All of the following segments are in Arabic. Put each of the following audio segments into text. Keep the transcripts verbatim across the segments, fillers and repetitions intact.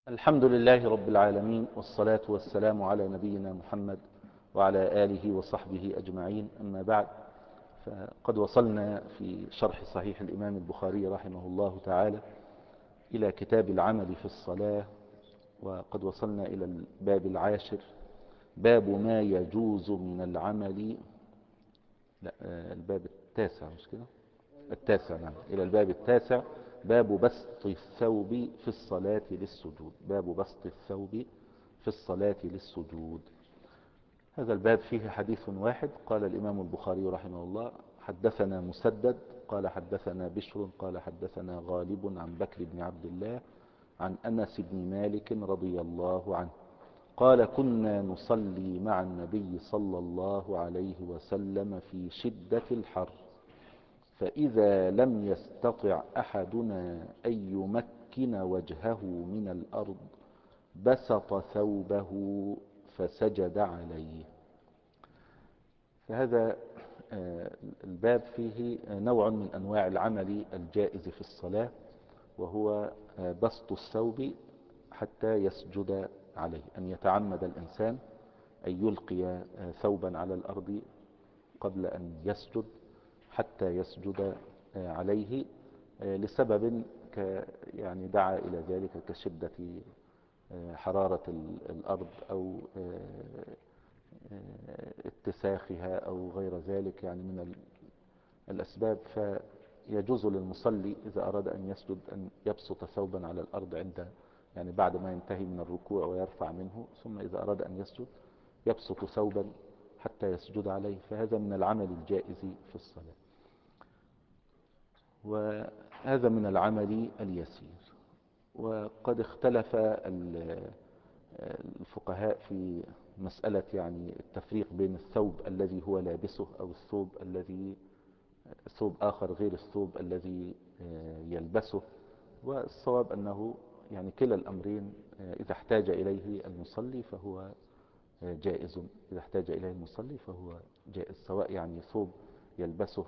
الحمد لله رب العالمين، والصلاة والسلام على نبينا محمد وعلى آله وصحبه أجمعين. أما بعد، فقد وصلنا في شرح صحيح الإمام البخاري رحمه الله تعالى إلى كتاب العمل في الصلاة، وقد وصلنا إلى الباب العاشر، باب ما يجوز من العمل. لا، الباب التاسع مش كده؟ التاسع، نعم، إلى الباب التاسع، باب بسط الثوب في الصلاة للسجود. باب بسط الثوب في الصلاة للسجود. هذا الباب فيه حديث واحد. قال الإمام البخاري رحمه الله: حدثنا مسدد قال حدثنا بشر قال حدثنا غالب عن بكر بن عبد الله عن أنس بن مالك رضي الله عنه قال: كنا نصلي مع النبي صلى الله عليه وسلم في شدة الحر، فإذا لم يستطع أحدنا أن يمكن وجهه من الأرض بسط ثوبه فسجد عليه. فهذا الباب فيه نوع من أنواع العمل الجائز في الصلاة، وهو بسط الثوب حتى يسجد عليه. أن يتعمد الإنسان أن يلقي ثوبا على الأرض قبل أن يسجد حتى يسجد عليه لسبب ك يعني دعا إلى ذلك، كشدة حرارة الأرض أو اتساخها أو غير ذلك، يعني من الأسباب. فيجوز للمصلي إذا أراد أن يسجد أن يبسط ثوبا على الأرض عند يعني بعد ما ينتهي من الركوع ويرفع منه، ثم إذا أراد أن يسجد يبسط ثوبا حتى يسجد عليه. فهذا من العمل الجائز في الصلاة، وهذا من العمل اليسير. وقد اختلف الفقهاء في مسألة يعني التفريق بين الثوب الذي هو لابسه أو الثوب الذي ثوب آخر غير الثوب الذي يلبسه. والصواب أنه يعني كلا الأمرين إذا احتاج إليه المصلي فهو جائز. إذا احتاج إليه المصلي فهو جائز، سواء يعني ثوب يلبسه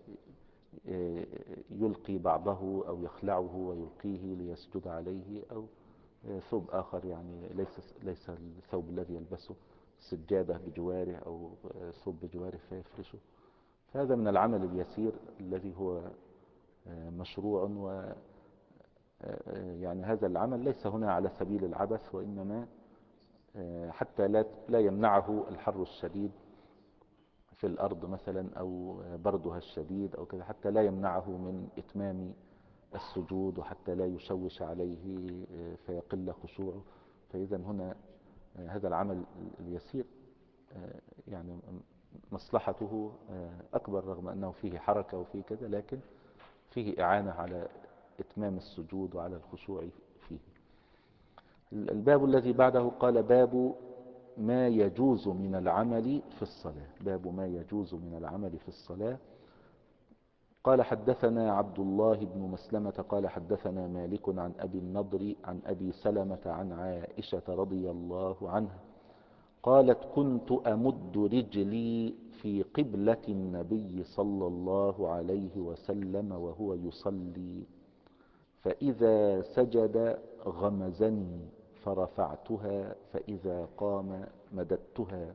فيلقي بعضه أو يخلعه ويلقيه ليسجد عليه، أو ثوب آخر يعني ليس ليس الثوب الذي يلبسه سجادة بجواره أو ثوب بجواره فيفرشه. فهذا من العمل اليسير الذي هو مشروع. و يعني هذا العمل ليس هنا على سبيل العبث، وإنما حتى لا لا يمنعه الحر الشديد في الأرض مثلا أو بردها الشديد أو كذا، حتى لا يمنعه من إتمام السجود، وحتى لا يشوش عليه فيقل خشوعه. فإذا هنا هذا العمل اليسير يعني مصلحته أكبر، رغم أنه فيه حركة وفيه كذا، لكن فيه إعانة على إتمام السجود وعلى الخشوع فيه. الباب الذي بعده قال: باب ما يجوز من العمل في الصلاة. باب ما يجوز من العمل في الصلاة. قال: حدثنا عبد الله بن مسلمة قال حدثنا مالك عن أبي النضر عن أبي سلمة عن عائشة رضي الله عنها قالت: كنت أمد رجلي في قبلة النبي صلى الله عليه وسلم وهو يصلي، فإذا سجد غمزني فرفعتها، فإذا قام مددتها.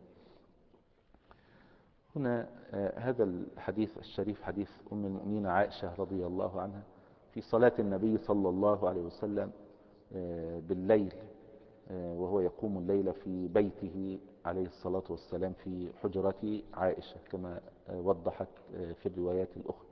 هنا هذا الحديث الشريف حديث أم المؤمنين عائشة رضي الله عنها في صلاة النبي صلى الله عليه وسلم بالليل، وهو يقوم الليل في بيته عليه الصلاة والسلام في حجرة عائشة كما وضحت في الروايات الأخرى.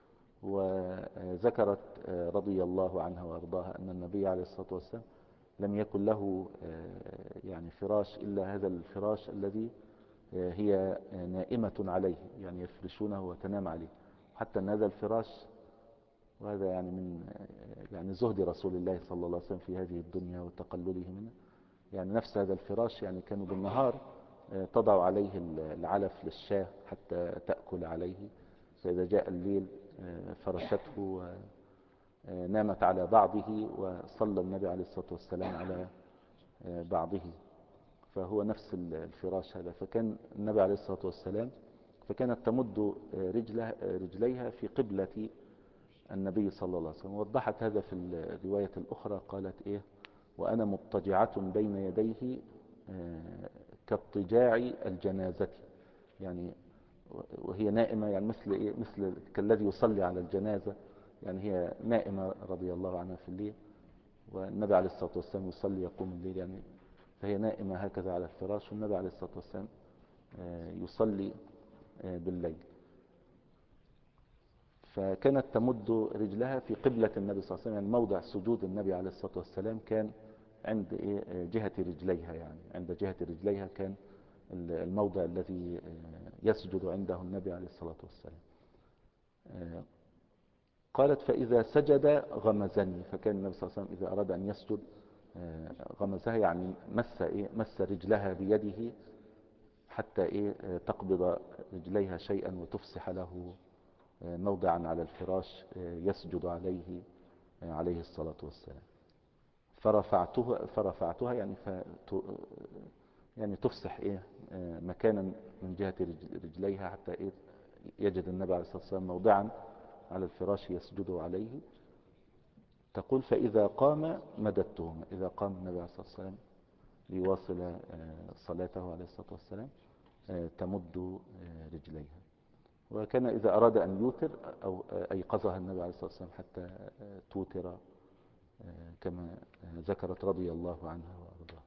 وذكرت رضي الله عنها وأرضاها أن النبي عليه الصلاة والسلام لم يكن له يعني فراش إلا هذا الفراش الذي هي نائمة عليه، يعني يفرشونه وتنام عليه. حتى أن هذا الفراش، وهذا يعني من يعني زهد رسول الله صلى الله عليه وسلم في هذه الدنيا وتقلله منها، يعني نفس هذا الفراش يعني كانوا بالنهار تضع عليه العلف للشاة حتى تأكل عليه، فإذا جاء الليل فرشته ونامت على بعضه، وصلى النبي عليه الصلاة والسلام على بعضه. فهو نفس الفراش هذا. فكان النبي عليه الصلاة والسلام فكانت تمد رجله رجليها في قبلة النبي صلى الله عليه وسلم. وضحت هذا في الرواية الأخرى، قالت إيه؟ وأنا مضطجعة بين يديه كاضطجاع الجنازة، يعني وهي نائمة، يعني مثل إيه؟ مثل كالذي يصلي على الجنازة، يعني هي نائمة رضي الله عنها في الليل، والنبي عليه الصلاة والسلام يصلي يقوم الليل، يعني فهي نائمة هكذا على الفراش، والنبي عليه الصلاة والسلام يصلي بالليل. فكانت تمد رجلها في قبلة النبي صلى الله عليه وسلم، يعني موضع سجود النبي عليه الصلاة والسلام كان عند جهة رجليها، يعني عند جهة رجليها كان الموضع الذي يسجد عنده النبي عليه الصلاة والسلام. قالت فإذا سجد غمزني، فكان النبي صلى الله عليه وسلم إذا أراد أن يسجد غمزها، يعني مس إيه مس رجلها بيده حتى إيه تقبض رجليها شيئا وتفسح له موضعا على الفراش يسجد عليه عليه الصلاة والسلام. فرفعتها فرفعتها يعني فت يعني تفسح إيه مكانا من جهة رجليها حتى إيه يجد النبي عليه الصلاة والسلام موضعا على الفراش يسجد عليه. تقول فإذا قام مددته، إذا قام النبي عليه الصلاة والسلام ليواصل صلاته عليه الصلاة والسلام تمد رجليها. وكان إذا أراد أن يوتر أو أيقظها النبي عليه الصلاة والسلام حتى توتر كما ذكرت رضي الله عنها وأرضاها.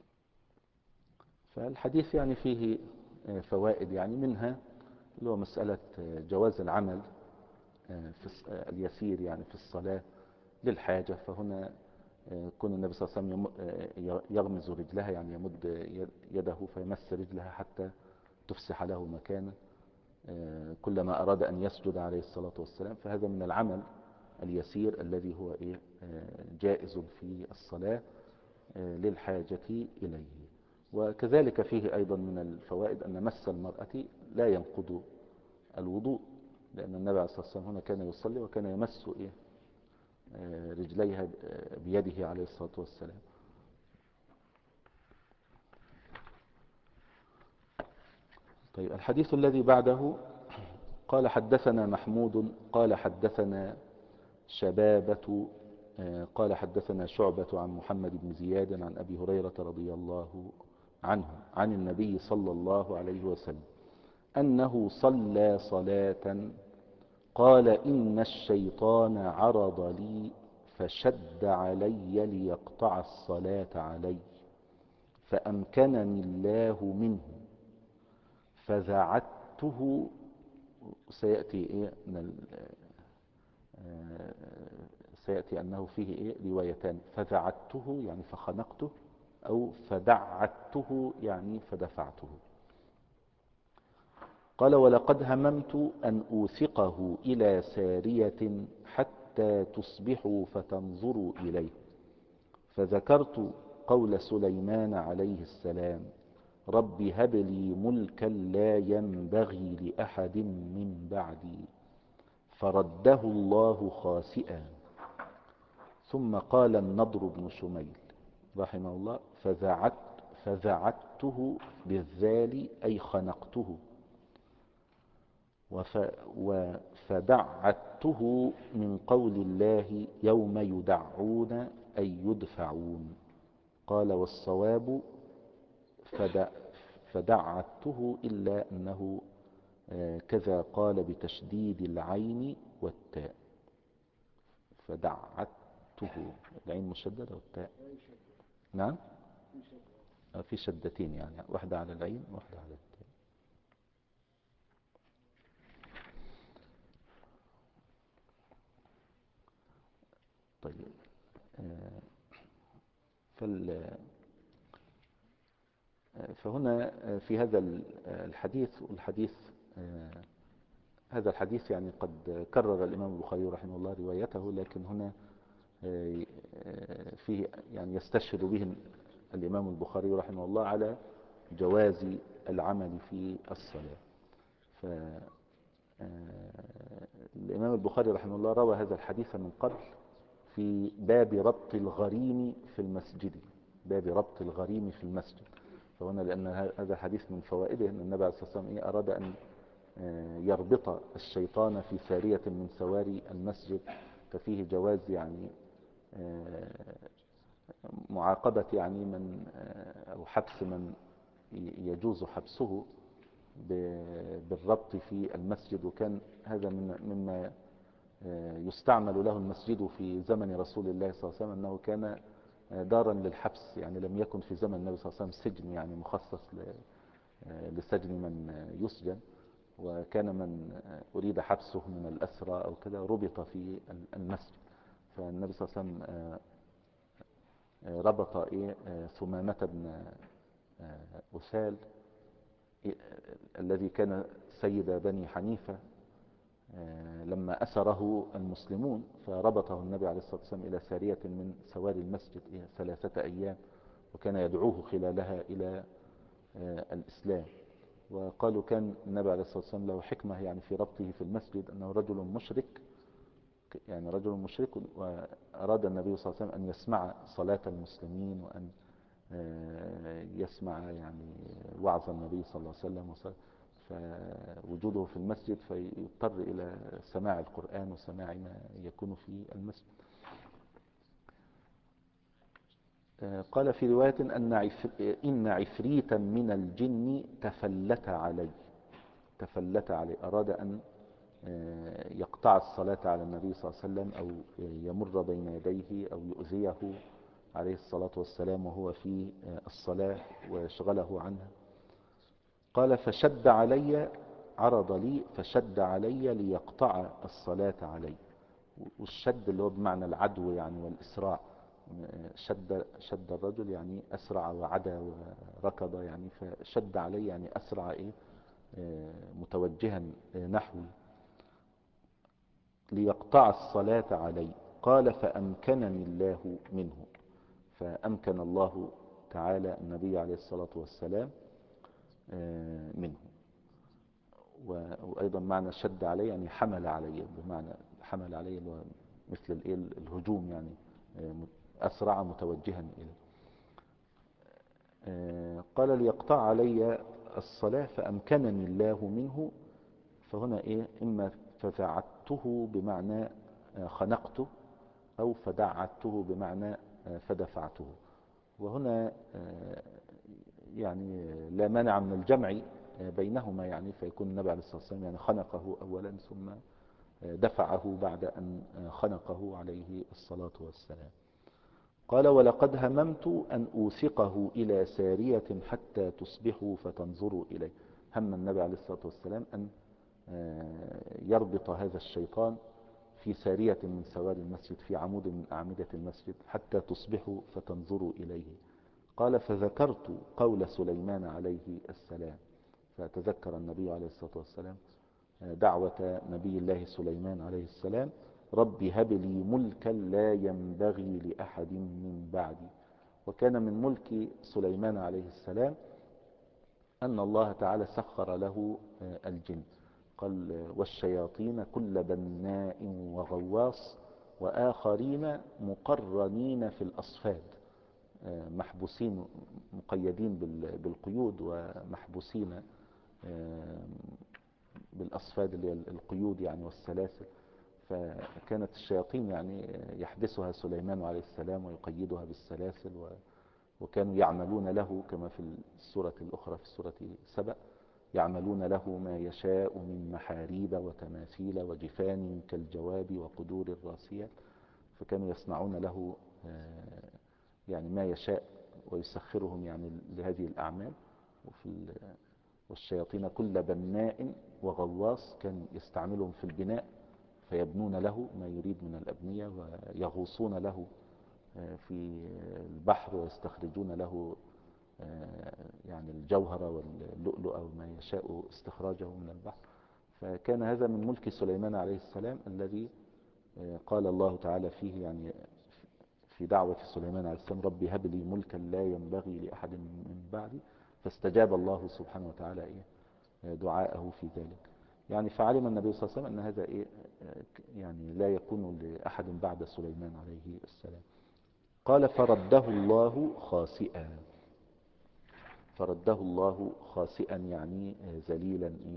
فالحديث يعني فيه فوائد، يعني منها اللي هو مسألة جواز العمل في اليسير يعني في الصلاة للحاجة. فهنا كون النبي صلى الله عليه وسلم يغمز رجلها، يعني يمد يده فيمس رجلها حتى تفسح له مكانا كلما أراد أن يسجد عليه الصلاة والسلام، فهذا من العمل اليسير الذي هو إيه جائز في الصلاة للحاجة إليه. وكذلك فيه أيضا من الفوائد أن مس المرأة لا ينقض الوضوء، لأن النبي عليه الصلاة والسلام هنا كان يصلي وكان يمس إيه رجليها بيده عليه الصلاة والسلام. طيب الحديث الذي بعده قال حدثنا محمود قال حدثنا شبابة قال حدثنا شعبة عن محمد بن زياد عن أبي هريرة رضي الله عنه عن النبي صلى الله عليه وسلم أنه صلى صلاة قال إن الشيطان عرض لي فشد علي ليقطع الصلاة علي فأمكنني الله منه فذعته. سيأتي إيه من سيأتي أنه فيه إيه روايتان، فذعته يعني فخنقته، أو فدعته يعني فدفعته. قال ولقد هممت أن أوثقه إلى سارية حتى تصبحوا فتنظروا إليه، فذكرت قول سليمان عليه السلام رب هب لي ملكا لا ينبغي لأحد من بعدي، فرده الله خاسئا. ثم قال النضر بن شميل رحمه الله فذعت فذعته بالذال أي خنقته، وفدعته من قول الله يوم يدعون أي يدفعون. قال والصواب فدع فدعته إلا أنه كذا قال بتشديد العين والتاء، فدعته العين مشددة والتاء نعم في شدتين، يعني واحدة على العين واحدة على التاء. طيب فال فهنا في هذا الحديث والحديث هذا الحديث يعني قد كرر الإمام البخاري رحمه الله روايته، لكن هنا فيه يعني يستشهد به الإمام البخاري رحمه الله على جواز العمل في الصلاة. فالإمام البخاري رحمه الله روى هذا الحديث من قبل في باب ربط الغريم في المسجد، باب ربط الغريم في المسجد. فهنا لأن هذا الحديث من فوائده أن النبي عليه الصلاة والسلام أراد أن يربط الشيطان في سارية من سواري المسجد، ففيه جواز يعني معاقبة يعني من أو حبس من يجوز حبسه بالربط في المسجد. وكان هذا من مما يستعمل له المسجد في زمن رسول الله صلى الله عليه وسلم، أنه كان دارا للحبس، يعني لم يكن في زمن النبي صلى الله عليه وسلم سجن يعني مخصص لسجن من يسجن، وكان من أريد حبسه من الأسرى أو كذا ربط في المسجد. فالنبي صلى الله عليه وسلم ربط إيه ثمامة بن أسال الذي كان سيد بني حنيفة لما أسره المسلمون، فربطه النبي عليه الصلاة والسلام إلى سارية من سواري المسجد ثلاثة أيام، وكان يدعوه خلالها إلى الإسلام. وقالوا كان النبي عليه الصلاة والسلام له حكمة يعني في ربطه في المسجد، أنه رجل مشرك، يعني رجل مشرك، وأراد النبي صلى الله عليه وسلم أن يسمع صلاة المسلمين وأن يسمع يعني وعظ النبي صلى الله عليه وسلم، فوجوده في المسجد فيضطر إلى سماع القرآن وسماع ما يكون في المسجد. قال في رواية أن عفر إن عفريتا من الجن تفلت علي تفلت علي أراد أن يقطع الصلاة على النبي صلى الله عليه وسلم أو يمر بين يديه أو يؤذيه عليه الصلاة والسلام وهو في الصلاة ويشغله عنها. قال فشد علي، عرض لي فشد علي ليقطع الصلاة علي. والشد اللي هو بمعنى العدو يعني والإسراع، شد شد الرجل يعني أسرع وعدا وركض، يعني فشد علي يعني أسرع إيه متوجها نحوي ليقطع الصلاة علي. قال فأمكنني الله منه، فأمكن الله تعالى النبي عليه الصلاة والسلام منه. وأيضا معنى شد علي يعني حمل علي، بمعنى حمل علي اللي هو مثل الهجوم يعني أسرع متوجها إليه. قال ليقطع علي الصلاة فأمكنني الله منه. فهنا إيه إما فزعته بمعنى خنقته، أو فدعته بمعنى فدفعته. وهنا يعني لا مانع من الجمع بينهما، يعني فيكون النبي عليه الصلاة والسلام يعني خنقه أولا ثم دفعه بعد أن خنقه عليه الصلاة والسلام. قال ولقد هممت أن أوثقه إلى سارية حتى تصبحوا فتنظروا إليه. هم النبي عليه الصلاة والسلام أن يربط هذا الشيطان في سارية من سواري المسجد، في عمود من أعمدة المسجد، حتى تصبحوا فتنظروا إليه. قال فذكرت قول سليمان عليه السلام، فتذكر النبي عليه الصلاة والسلام دعوة نبي الله سليمان عليه السلام: رب هب لي ملكا لا ينبغي لأحد من بعدي. وكان من ملك سليمان عليه السلام أن الله تعالى سخر له الجن، قال والشياطين كل بناء وغواص وآخرين مقرنين في الأصفاد، محبوسين مقيدين بالقيود ومحبوسين بالأصفاد اللي هي القيود يعني والسلاسل. فكانت الشياطين يعني يحبسها سليمان عليه السلام ويقيدها بالسلاسل، وكانوا يعملون له كما في السورة الأخرى في سورة سبأ، يعملون له ما يشاء من محاريب وتماثيل وجفان كالجواب وقدور الراسيات. فكانوا يصنعون له يعني ما يشاء ويسخرهم يعني لهذه الأعمال. وفي والشياطين كل بناء وغواص كان يستعملهم في البناء، فيبنون له ما يريد من الأبنية، ويغوصون له في البحر ويستخرجون له يعني الجوهر واللؤلؤ أو ما يشاء استخراجه من البحر. فكان هذا من ملك سليمان عليه السلام الذي قال الله تعالى فيه يعني في دعوة سليمان عليه السلام: ربي هب لي ملكا لا ينبغي لأحد من بعدي. فاستجاب الله سبحانه وتعالى إيه دعاءه في ذلك. يعني فعلم النبي صلى الله عليه وسلم أن هذا إيه يعني لا يكون لأحد بعد سليمان عليه السلام. قال فرده الله خاسئا. فرده الله خاسئا يعني ذليلا إيه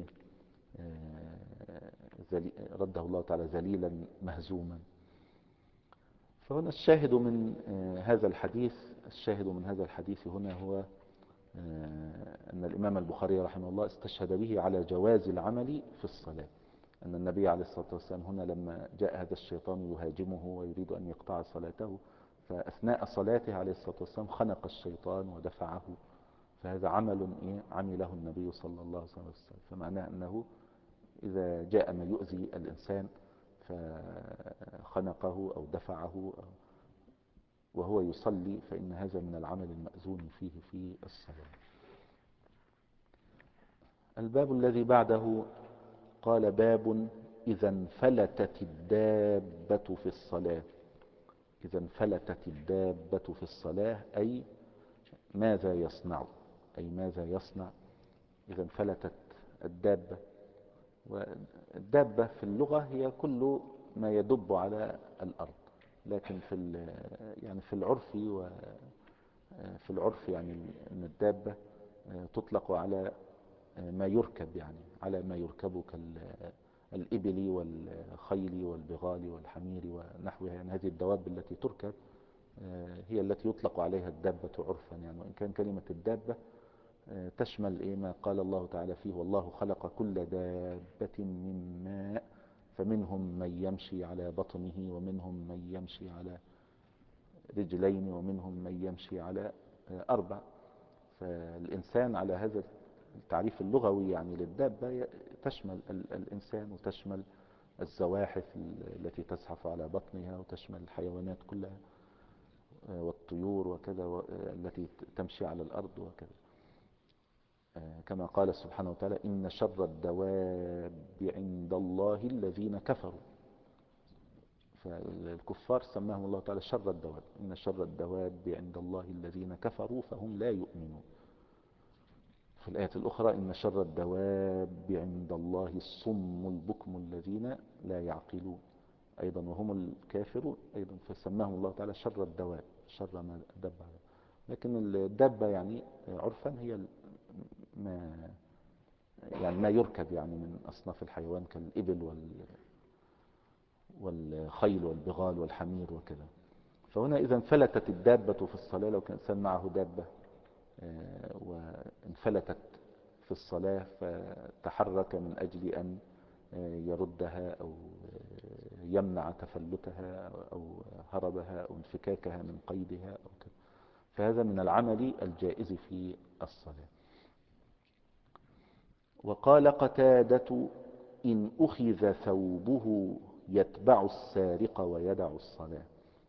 رده الله تعالى ذليلا مهزوما. فهنا الشاهد من هذا الحديث الشاهد من هذا الحديث هنا هو أن الإمام البخاري رحمه الله استشهد به على جواز العمل في الصلاة، أن النبي عليه الصلاة والسلام هنا لما جاء هذا الشيطان يهاجمه ويريد أن يقطع صلاته، فأثناء صلاته عليه الصلاة والسلام خنق الشيطان ودفعه، فهذا عمل إيه عمله النبي صلى الله عليه وسلم. فمعناه أنه إذا جاء ما يؤذي الإنسان فخنقه أو دفعه وهو يصلي، فإن هذا من العمل المأذون فيه في الصلاة. الباب الذي بعده قال: باب إذا انفلتت الدابة في الصلاة. إذا انفلتت الدابة في الصلاة أي ماذا يصنع أي ماذا يصنع إذا انفلتت الدابة. والدابة في اللغة هي كل ما يدب على الأرض، لكن في يعني في العرف وفي العرف يعني أن الدابة تطلق على ما يركب، يعني على ما يركب كالإبل والخيل والبغال والحمير ونحوها، يعني هذه الدواب التي تركب هي التي يطلق عليها الدابة عرفا، يعني وإن كان كلمة الدابة تشمل إيه ما قال الله تعالى فيه: والله خلق كل دابة من ماء فمنهم من يمشي على بطنه ومنهم من يمشي على رجلين ومنهم من يمشي على أربع. فالإنسان على هذا التعريف اللغوي يعني للدابة تشمل الإنسان وتشمل الزواحف التي تزحف على بطنها وتشمل الحيوانات كلها والطيور وكذا التي تمشي على الأرض وكذا، كما قال سبحانه وتعالى: إن شر الدواب عند الله الذين كفروا. فالكفار سماهم الله تعالى شر الدواب، إن شر الدواب عند الله الذين كفروا فهم لا يؤمنون. في الآية الأخرى: إن شر الدواب عند الله الصم البكم الذين لا يعقلون، أيضا وهم الكافرون أيضا، فسماهم الله تعالى شر الدواب، شر ما دب عليه. لكن الدابة يعني عرفا هي ما يعني ما يركب يعني من أصناف الحيوان كالإبل وال والخيل والبغال والحمير وكذا. فهنا إذا انفلتت الدابة في الصلاة، لو كان إنسان معه دابة وانفلتت في الصلاة فتحرك من أجل أن يردها أو يمنع تفلتها أو هربها أو انفكاكها من قيدها أو كذا، فهذا من العمل الجائز في الصلاة. وقال قتادة: إن أخذ ثوبه يتبع السارق ويدع الصلاة.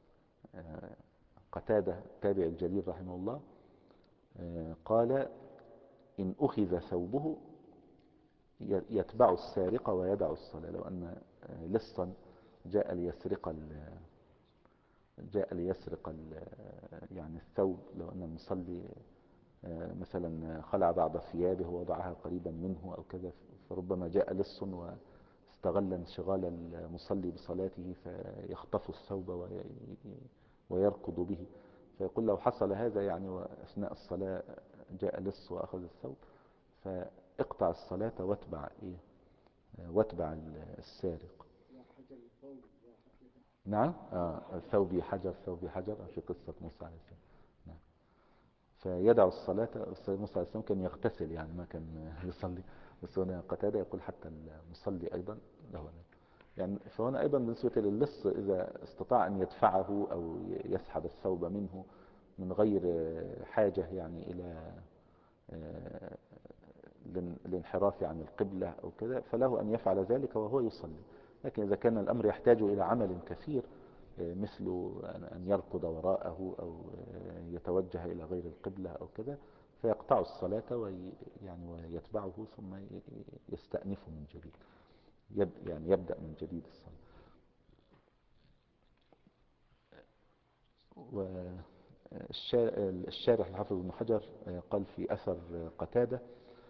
قتادة التابع الجليل رحمه الله قال: إن أخذ ثوبه يتبع السارق ويدع الصلاة. لو أن لصا جاء ليسرق جاء ليسرق يعني الثوب، لو أن المصلي مثلا خلع بعض ثيابه ووضعها قريبا منه أو كذا، فربما جاء لص واستغل انشغال المصلي بصلاته فيخطف الثوب ويركض به، فيقول لو حصل هذا يعني وأثناء الصلاة جاء لص وأخذ الثوب، فاقطع الصلاة واتبع إيه واتبع السارق. نعم آه ثوبي حجر ثوبي حجر في قصة موسى عليه السلام. نعم. فيدع الصلاة. موسى عليه السلام كان يغتسل يعني ما كان يصلي، بس هنا قتادة يقول حتى المصلي أيضا له يعني. فهنا أيضا بالنسبة للص إذا استطاع أن يدفعه أو يسحب الثوب منه من غير حاجة يعني إلى الانحراف عن القبلة أو كذا، فله أن يفعل ذلك وهو يصلي. لكن إذا كان الأمر يحتاج إلى عمل كثير مثل أن يركض وراءه أو يتوجه إلى غير القبلة أو كذا، فيقطع الصلاة ويعني ويتبعه ثم يستأنف من جديد، يعني يبدأ من جديد الصلاة. والشارح الحافظ ابن حجر قال في أثر قتادة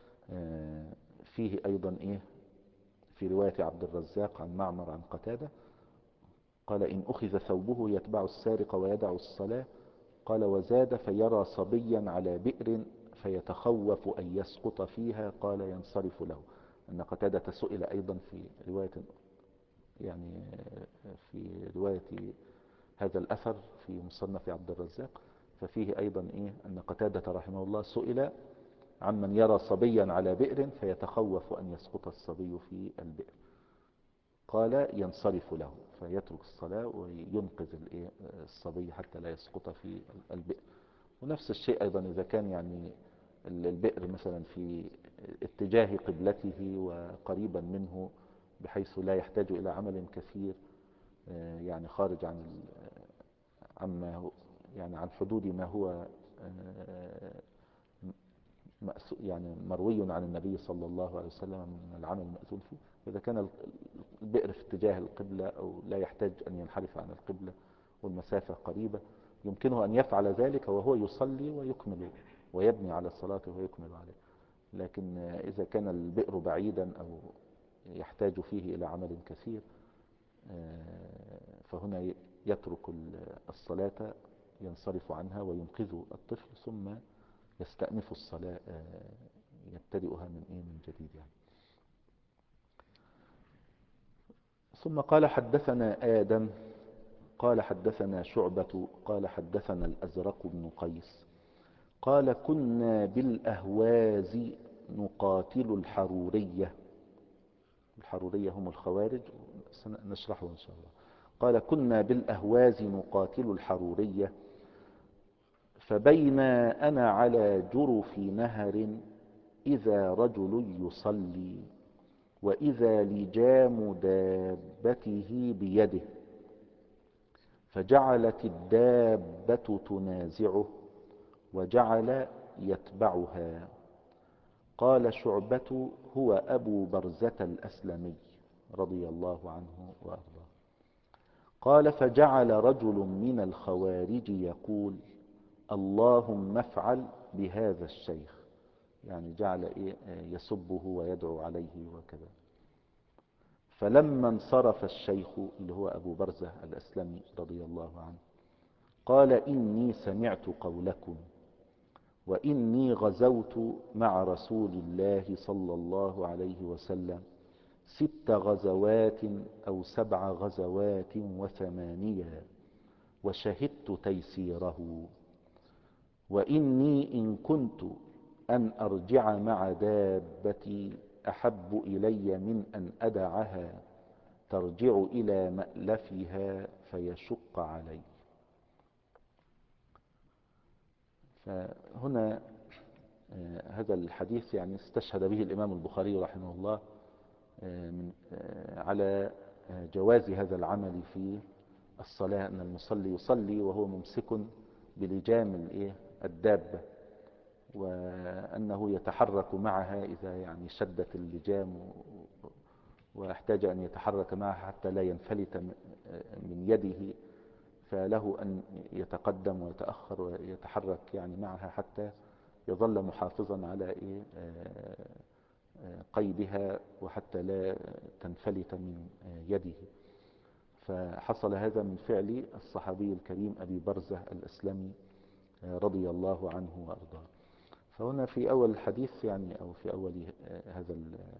فيه أيضا إيه في رواية عبد الرزاق عن معمر عن قتادة قال: إن أخذ ثوبه يتبع السارق ويدع الصلاة. قال: وزاد: فيرى صبيا على بئر فيتخوف أن يسقط فيها، قال: ينصرف له. أن قتادة سئل أيضا في رواية يعني في رواية هذا الأثر في مصنف عبد الرزاق، ففيه أيضا إيه أن قتادة رحمه الله سئل عمن يرى صبيا على بئر فيتخوف أن يسقط الصبي في البئر، قال ينصرف له فيترك الصلاة وينقذ الصبي حتى لا يسقط في البئر. ونفس الشيء أيضا إذا كان يعني البئر مثلا في اتجاه قبلته وقريبا منه بحيث لا يحتاج إلى عمل كثير، يعني خارج عن عما هو يعني عن حدود ما هو يعني مروي عن النبي صلى الله عليه وسلم من العمل المأذون فيه. إذا كان البئر في اتجاه القبلة أو لا يحتاج أن ينحرف عن القبلة والمسافة قريبة، يمكنه أن يفعل ذلك وهو يصلي ويكمل ويبني على الصلاة ويكمل عليه. لكن إذا كان البئر بعيدا أو يحتاج فيه إلى عمل كثير فهنا يترك الصلاة ينصرف عنها وينقذ الطفل ثم يستأنف الصلاة يبتدئها من إيه من جديد يعني. ثم قال حدثنا آدم قال حدثنا شعبة قال حدثنا الأزرق بن قيس قال كنا بالأهواز نقاتل الحرورية. الحرورية هم الخوارج، نشرحه إن شاء الله. قال كنا بالأهواز نقاتل الحرورية فبينا أنا على جرف نهر إذا رجل يصلي وإذا لجام دابته بيده، فجعلت الدابة تنازعه وجعل يتبعها. قال شعبة هو أبو برزة الأسلمي رضي الله عنه وأرضاه. قال فجعل رجل من الخوارج يقول اللهم افعل بهذا الشيخ، يعني جعل يسبه ويدعو عليه وكذا. فلما انصرف الشيخ اللي هو أبو برزة الأسلمي رضي الله عنه قال إني سمعت قولكم وإني غزوت مع رسول الله صلى الله عليه وسلم ست غزوات أو سبع غزوات وثمانية وشهدت تيسيره، وإني إن كنت أن أرجع مع دابتي أحب إلي من أن أدعها ترجع إلى مألفها فيشق علي. فهنا هذا الحديث يعني استشهد به الإمام البخاري رحمه الله على جواز هذا العمل في الصلاة، أن المصلي يصلي وهو ممسك بلجام الدابة، وأنه يتحرك معها إذا يعني شدت اللجام واحتاج أن يتحرك معها حتى لا ينفلت من يده، فله أن يتقدم ويتأخر ويتحرك يعني معها حتى يظل محافظا على قيدها وحتى لا تنفلت من يده. فحصل هذا من فعل الصحابي الكريم أبي برزة الأسلمي رضي الله عنه وأرضاه. فهنا في أول الحديث يعني أو في أول هذا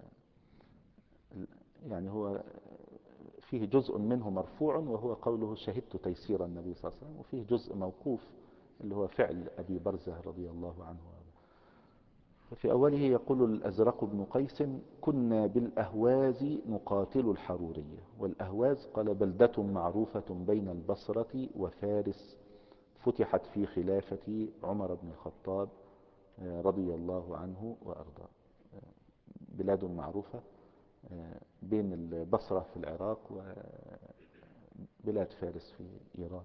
يعني هو فيه جزء منه مرفوع وهو قوله شهدت تيسير النبي صلى الله عليه وسلم، وفيه جزء موقوف اللي هو فعل أبي برزة رضي الله عنه. ففي أوله يقول الأزرق بن قيس كنا بالأهواز نقاتل الحرورية. والأهواز قال بلدة معروفة بين البصرة وفارس فتحت في خلافة عمر بن الخطاب رضي الله عنه وأرضاه. بلاد معروفة بين البصرة في العراق وبلاد فارس في إيران.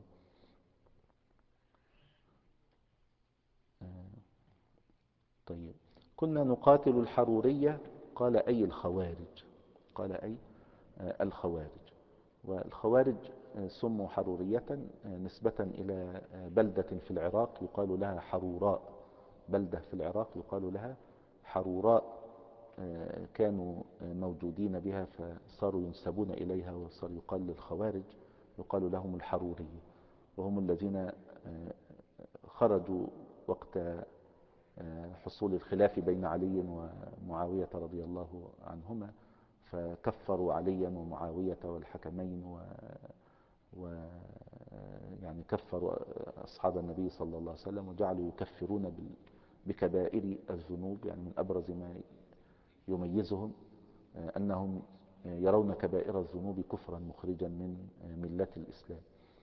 طيب كنا نقاتل الحرورية قال أي الخوارج، قال أي الخوارج. والخوارج سموا حرورية نسبة إلى بلدة في العراق يقال لها حروراء، بلدة في العراق يقال لها حروراء، كانوا موجودين بها فصاروا ينسبون إليها وصار يقال للخوارج يقال لهم الحرورية، وهم الذين خرجوا وقت حصول الخلاف بين علي ومعاوية رضي الله عنهما، فكفروا عليا ومعاوية والحكمين يعني كفروا أصحاب النبي صلى الله عليه وسلم، وجعلوا يكفرون بال- بكبائر الذنوب. يعني من أبرز ما يميزهم أنهم يرون كبائر الذنوب كفرا مخرجا من ملة الإسلام.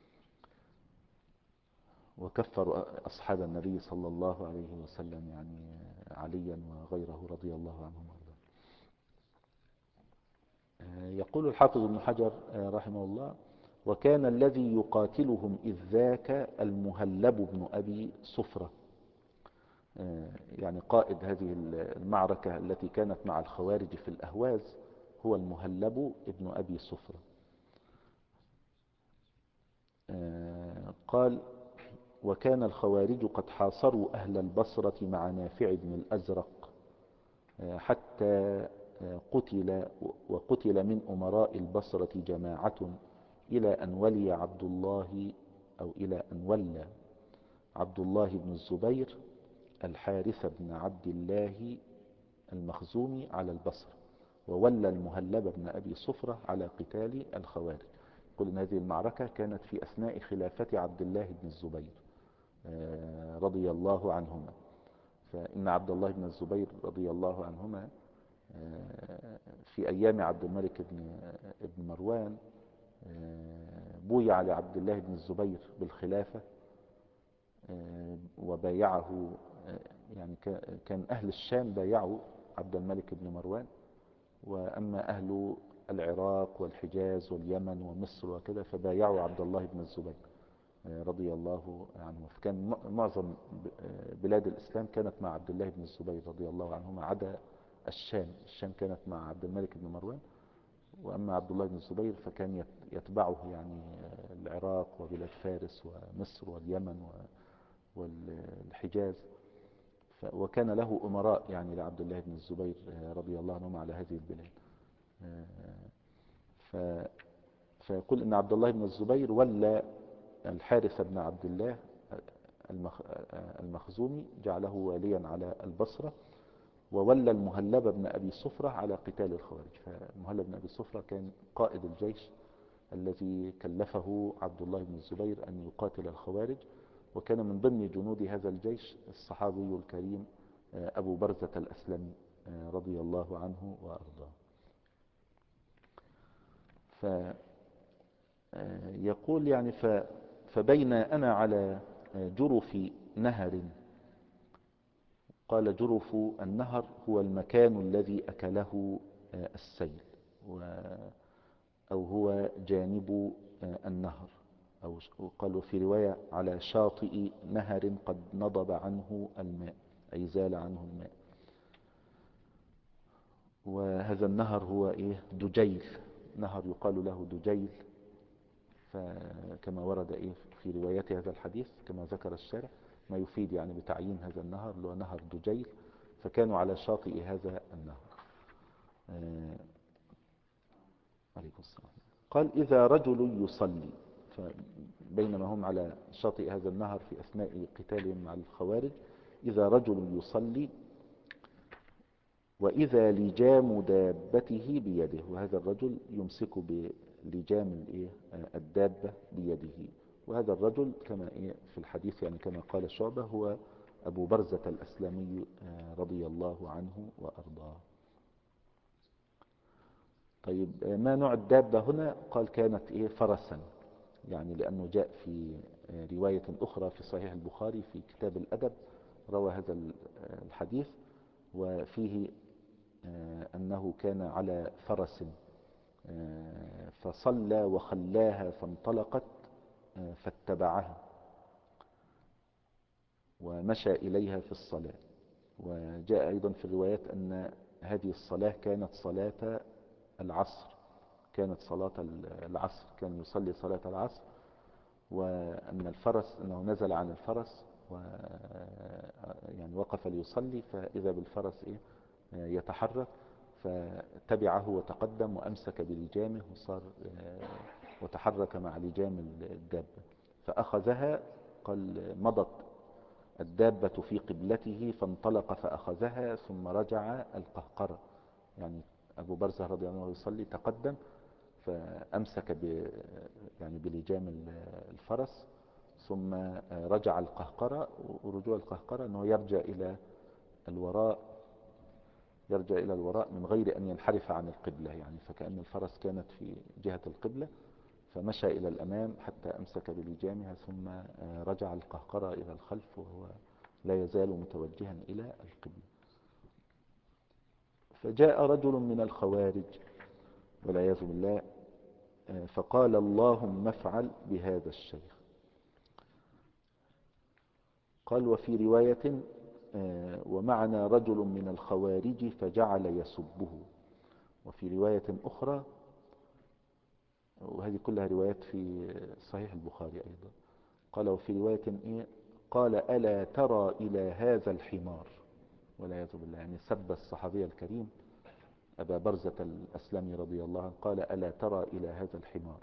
وكفروا أصحاب النبي صلى الله عليه وسلم، يعني عليا وغيره رضي الله عنهم وارضاهم. يقول الحافظ ابن حجر رحمه الله: وكان الذي يقاتلهم إذ ذاك المهلب بن أبي صفرة، يعني قائد هذه المعركة التي كانت مع الخوارج في الأهواز هو المهلب ابن أبي صفرة. قال: وكان الخوارج قد حاصروا أهل البصرة مع نافع بن الأزرق حتى قتل، وقتل من أمراء البصرة جماعة إلى أن ولي عبد الله أو إلى أن ولى عبد الله بن الزبير الحارث بن عبد الله المخزومي على البصرة، وولى المهلب بن أبي صفرة على قتال الخوارج. يقول إن هذه المعركة كانت في أثناء خلافة عبد الله بن الزبير رضي الله عنهما. فإن عبد الله بن الزبير رضي الله عنهما في أيام عبد الملك بن مروان بويع لعبد الله بن الزبير بالخلافة، وبايعه، يعني كان أهل الشام بايعوا عبد الملك بن مروان، وأما أهل العراق والحجاز واليمن ومصر وكذا فبايعوا عبد الله بن الزبير رضي الله عنه. فكان معظم بلاد الإسلام كانت مع عبد الله بن الزبير رضي الله عنهما، عدا الشام. الشام كانت مع عبد الملك بن مروان، وأما عبد الله بن الزبير فكان يتبعه يعني العراق وبلاد فارس ومصر واليمن والحجاز. وكان له أمراء يعني لعبد الله بن الزبير رضي الله عنهما على هذه البلاد. فيقول إن عبد الله بن الزبير ولى الحارث بن عبد الله المخزومي، جعله واليا على البصرة، وولى المهلب بن أبي صفرة على قتال الخوارج. فالمهلب بن أبي صفرة كان قائد الجيش الذي كلفه عبد الله بن الزبير أن يقاتل الخوارج، وكان من ضمن جنود هذا الجيش الصحابي الكريم أبو برزة الأسلمي رضي الله عنه وأرضاه. فيقول يعني فبين أنا على جرف نهر. قال: جرف النهر هو المكان الذي أكله السيل، أو هو جانب النهر، أو قالوا في رواية على شاطئ نهر قد نضب عنه الماء، أي زال عنه الماء. وهذا النهر هو إيه؟ دجيل، نهر يقال له دجيل، فكما ورد إيه في روايات هذا الحديث كما ذكر الشارح ما يفيد يعني بتعيين هذا النهر اللي هو نهر دجيل. فكانوا على شاطئ هذا النهر. آه عليكم السلام. قال: إذا رجل يصلي، فبينما هم على شاطئ هذا النهر في أثناء قتالهم مع الخوارج، إذا رجل يصلي وإذا لجام دابته بيده، وهذا الرجل يمسك بلجام الدابة بيده. وهذا الرجل كما في الحديث يعني كما قال شعبة هو أبو برزة الأسلمي رضي الله عنه وأرضاه. طيب ما نوع الدابة هنا؟ قال: كانت إيه؟ فرسا، يعني لأنه جاء في رواية أخرى في صحيح البخاري في كتاب الأدب روى هذا الحديث، وفيه أنه كان على فرس فصلى وخلاها فانطلقت فاتبعها ومشى إليها في الصلاة. وجاء أيضا في الروايات أن هذه الصلاة كانت صلاة العصر، كانت صلاة العصر، كان يصلي صلاة العصر، وأن الفرس أنه نزل عن الفرس و يعني وقف ليصلي، فإذا بالفرس إيه؟ يتحرك، فتبعه وتقدم وأمسك بلجامه وصار وتحرك مع لجام الدابة فأخذها. قال: مضت الدابة في قبلته فانطلق فأخذها ثم رجع القهقرة، يعني أبو برزة رضي الله عنه يصلي تقدم فأمسك ب يعني بلجام الفرس ثم رجع القهقرة. ورجوع القهقرة أنه يرجع إلى الوراء يرجع إلى الوراء من غير أن ينحرف عن القبلة، يعني فكأن الفرس كانت في جهة القبلة فمشى إلى الأمام حتى أمسك بلجامها، ثم رجع القهقرة إلى الخلف وهو لا يزال متوجها إلى القبلة. فجاء رجل من الخوارج والعياذ بالله فقال اللهم افعل بهذا الشيخ. قال وفي رواية ومعنا رجل من الخوارج فجعل يسبه. وفي رواية أخرى، وهذه كلها روايات في صحيح البخاري أيضا، قال وفي رواية إيه قال ألا ترى إلى هذا الحمار، والعياذ بالله، يعني سب الصحابي الكريم أبا برزة الأسلمي رضي الله عنه، قال ألا ترى إلى هذا الحمار.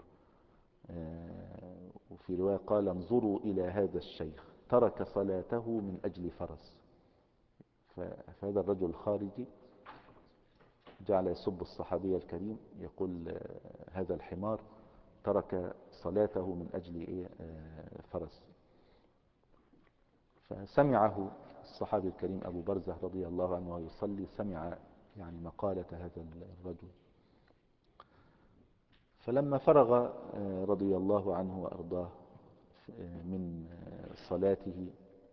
وفي رواية قال انظروا إلى هذا الشيخ ترك صلاته من أجل فرس. فهذا الرجل الخارجي جعل يسب الصحابي الكريم، يقول هذا الحمار ترك صلاته من أجل فرس. فسمعه الصحابي الكريم أبو برزة رضي الله عنه وهو يصلي، سمع يعني مقالة هذا الرجل. فلما فرغ رضي الله عنه وأرضاه من صلاته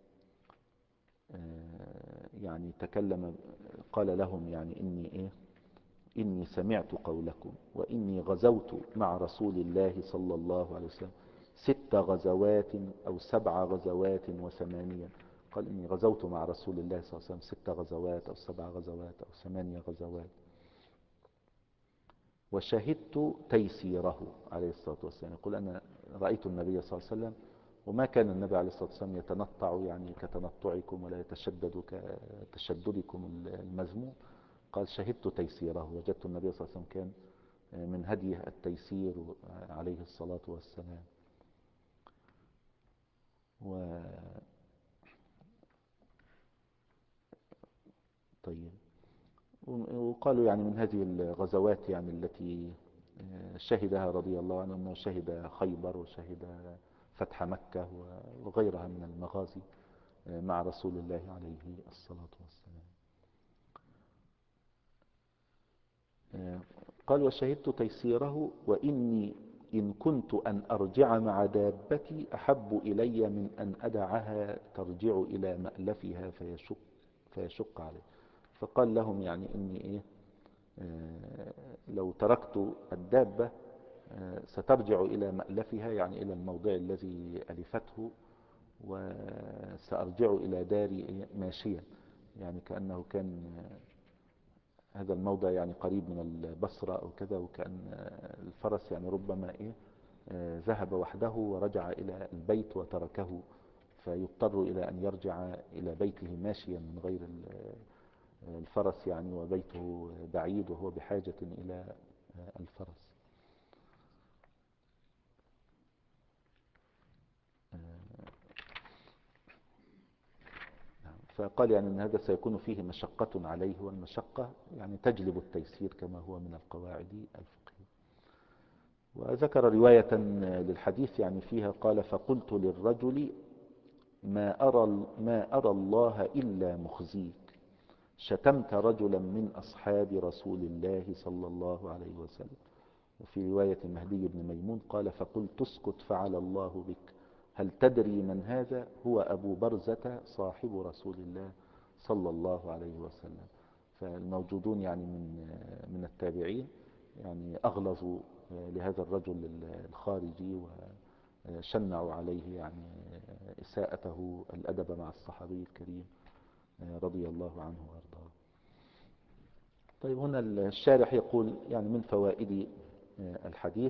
يعني تكلم، قال لهم يعني إني إيه إني سمعت قولكم وإني غزوت مع رسول الله صلى الله عليه وسلم ست غزوات أو سبع غزوات وثمانية. قال إني غزوت مع رسول الله صلى الله عليه وسلم ست غزوات أو سبع غزوات أو ثمانية غزوات، وشهدت تيسيره عليه الصلاة والسلام. يقول أنا رأيت النبي صلى الله عليه وسلم، وما كان النبي عليه الصلاة والسلام يتنطع يعني كتنطعكم ولا يتشدد كتشددكم المذموم. قال شهدت تيسيره، وجدت النبي صلى الله عليه وسلم كان من هديه التيسير عليه الصلاة والسلام. و طيب، وقالوا يعني من هذه الغزوات يعني التي شهدها رضي الله عنه أنه شهد خيبر وشهد فتح مكة وغيرها من المغازي مع رسول الله عليه الصلاة والسلام. قال وشهدت تيسيره وإني إن كنت أن أرجع مع دابتي أحب إلي من أن أدعها ترجع إلى مألفها فيشق, فيشق عليه. فقال لهم يعني إني إيه لو تركت الدابة سترجع إلى مألفها، يعني إلى الموضع الذي ألفته، وسأرجع إلى داري ماشيا، يعني كأنه كان هذا الموضع يعني قريب من البصرة أو كذا، وكأن الفرس يعني ربما إيه ذهب وحده ورجع إلى البيت وتركه، فيضطر إلى أن يرجع إلى بيته ماشيا من غير الفرس يعني، وبيته بعيد وهو بحاجة إلى الفرس. فقال يعني أن هذا سيكون فيه مشقة عليه، والمشقة يعني تجلب التيسير كما هو من القواعد الفقهية. وذكر رواية للحديث يعني فيها قال فقلت للرجل ما أرى, ما أرى الله إلا مخزيك، شتمت رجلا من أصحاب رسول الله صلى الله عليه وسلم. وفي رواية مهدي بن ميمون قال فقلت اسكت فعل الله بك، هل تدري من هذا؟ هو أبو برزة صاحب رسول الله صلى الله عليه وسلم. فالموجودون يعني من من التابعين يعني أغلظوا لهذا الرجل الخارجي وشنعوا عليه يعني إساءته الأدب مع الصحابي الكريم رضي الله عنه وارضاه. طيب، هنا الشارح يقول يعني من فوائد الحديث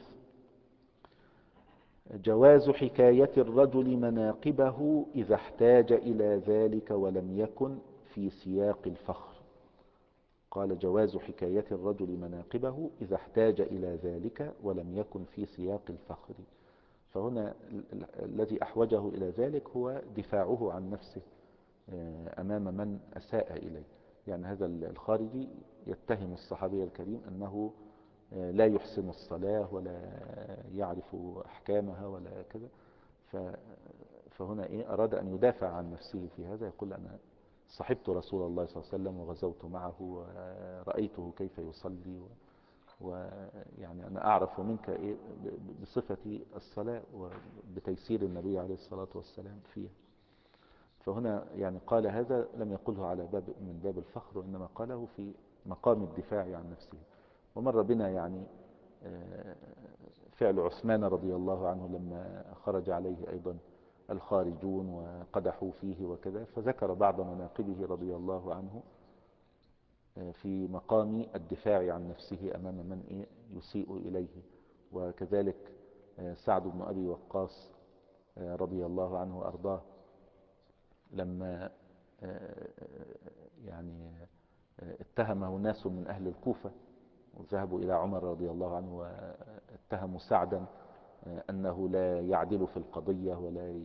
جواز حكاية الرجل مناقبه إذا احتاج إلى ذلك ولم يكن في سياق الفخر. قال جواز حكاية الرجل مناقبه إذا احتاج إلى ذلك ولم يكن في سياق الفخر. فهنا الذي أحوجه إلى ذلك هو دفاعه عن نفسه أمام من أساء إليه. يعني هذا الخارجي يتهم الصحابي الكريم أنه لا يحسن الصلاة ولا يعرف أحكامها ولا كذا، فهنا إيه أراد أن يدافع عن نفسه في هذا، يقول أنا صحبت رسول الله صلى الله عليه وسلم وغزوت معه ورأيته كيف يصلي، ويعني أنا أعرف منك إيه بصفة الصلاة وبتيسير النبي عليه الصلاة والسلام فيها. فهنا يعني قال هذا لم يقله على باب من باب الفخر، وإنما قاله في مقام الدفاع عن نفسه. ومر بنا يعني فعل عثمان رضي الله عنه لما خرج عليه أيضا الخارجون وقدحوا فيه وكذا، فذكر بعض مناقبه رضي الله عنه في مقام الدفاع عن نفسه أمام من يسيء إليه. وكذلك سعد بن أبي وقاص رضي الله عنه وأرضاه لما يعني اتهمه ناس من أهل الكوفة وذهبوا إلى عمر رضي الله عنه واتهموا سعدا أنه لا يعدل في القضية ولا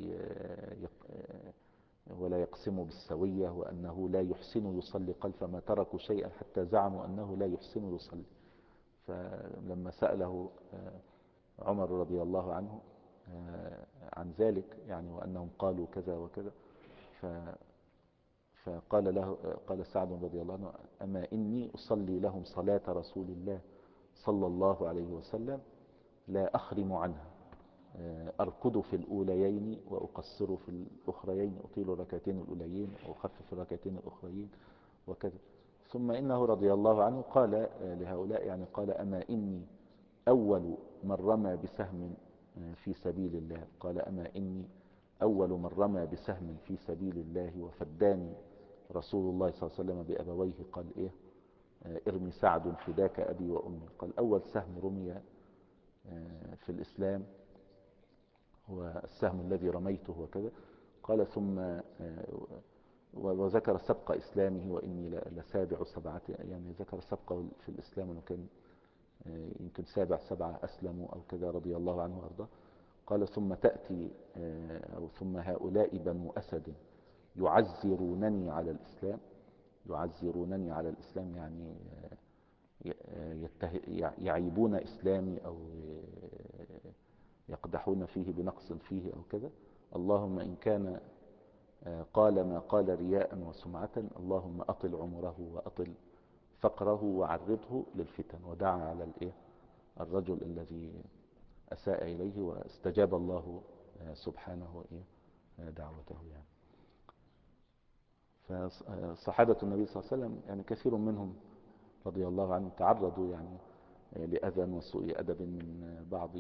ولا يقسم بالسوية، وأنه لا يحسن يصلي، قال فما تركوا شيئا حتى زعموا أنه لا يحسن يصلي. فلما سأله عمر رضي الله عنه عن ذلك يعني وأنهم قالوا كذا وكذا، فقال له قال سعد رضي الله عنه أما إني أصلي لهم صلاة رسول الله صلى الله عليه وسلم لا أخرم عنها، أركض في الأوليين وأقصر في الأخريين، أطيل الركعتين الأوليين وأخفف الركعتين الأخريين وكذا. ثم إنه رضي الله عنه قال لهؤلاء يعني قال أما إني أول من رمى بسهم في سبيل الله، قال أما إني أول من رمى بسهم في سبيل الله وفداني رسول الله صلى الله عليه وسلم بأبويه، قال إيه ارمي سعد فداك أبي وأمي. قال أول سهم رمي في الإسلام هو السهم الذي رميته وكذا. قال ثم وذكر سبق إسلامه وإني لسابع سبعة، يعني ذكر سبقه في الإسلام أنه كان يمكن سابع سبعة أسلموا أو كذا رضي الله عنه وأرضاه. قال ثم تأتي أو ثم هؤلاء بنو أسد يعزرونني على الإسلام، يعزرونني على الإسلام يعني يعيبون إسلامي أو يقدحون فيه بنقص فيه أو كذا. اللهم إن كان قال ما قال رياء وسمعة اللهم أطل عمره وأطل فقره وعرضه للفتن. ودعا على الإيه الرجل الذي أساء إليه واستجاب الله سبحانه إيه دعوته يعني. فصحابة النبي صلى الله عليه وسلم يعني كثير منهم رضي الله عنهم تعرضوا يعني لأذى وسوء أدب من بعض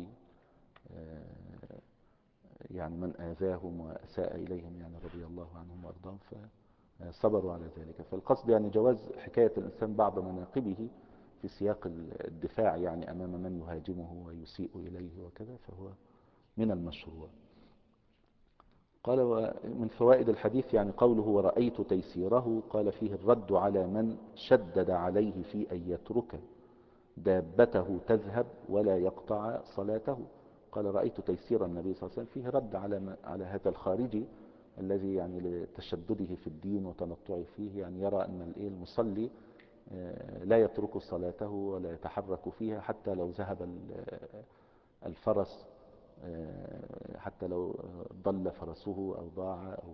يعني من آذاهم وأساء إليهم يعني رضي الله عنهم وأرضاهم، فصبروا على ذلك. فالقصد يعني جواز حكاية الإنسان بعض مناقبه في سياق الدفاع يعني أمام من يهاجمه ويسيء إليه وكذا، فهو من المشروع. قال ومن فوائد الحديث يعني قوله ورأيت تيسيره، قال فيه الرد على من شدد عليه في أن يترك دابته تذهب ولا يقطع صلاته. قال رأيت تيسير النبي صلى الله عليه وسلم، فيه رد على على هذا الخارجي الذي يعني لتشدده في الدين وتنطعه فيه، يعني يرى أن المصلي لا يترك صلاته ولا يتحرك فيها حتى لو ذهب الفرس، حتى لو ضل فرسه أو ضاع أو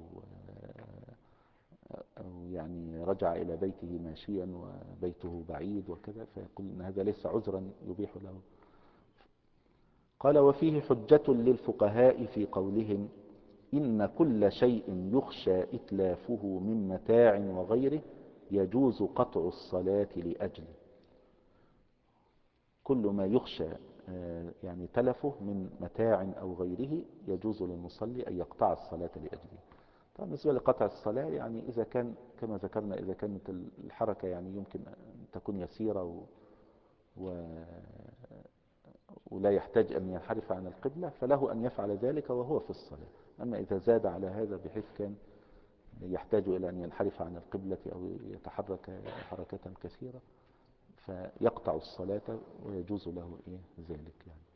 أو يعني رجع إلى بيته ماشيا وبيته بعيد وكذا، فيقول إن هذا ليس عذرا يبيح له. قال وفيه حجة للفقهاء في قولهم إن كل شيء يخشى إتلافه من متاع وغيره يجوز قطع الصلاة لأجله. كل ما يخشى يعني تلفه من متاع أو غيره يجوز للمصلي أن يقطع الصلاة لأجله. طبعا بالنسبة لقطع الصلاة يعني إذا كان كما ذكرنا إذا كانت الحركة يعني يمكن أن تكون يسيرة و... و... ولا يحتاج أن ينحرف عن القبلة فله أن يفعل ذلك وهو في الصلاة. أما إذا زاد على هذا بحيث كان يحتاج إلى أن ينحرف عن القبلة أو يتحرك حركة كثيرة فيقطع الصلاة ويجوز له إيه ذلك يعني.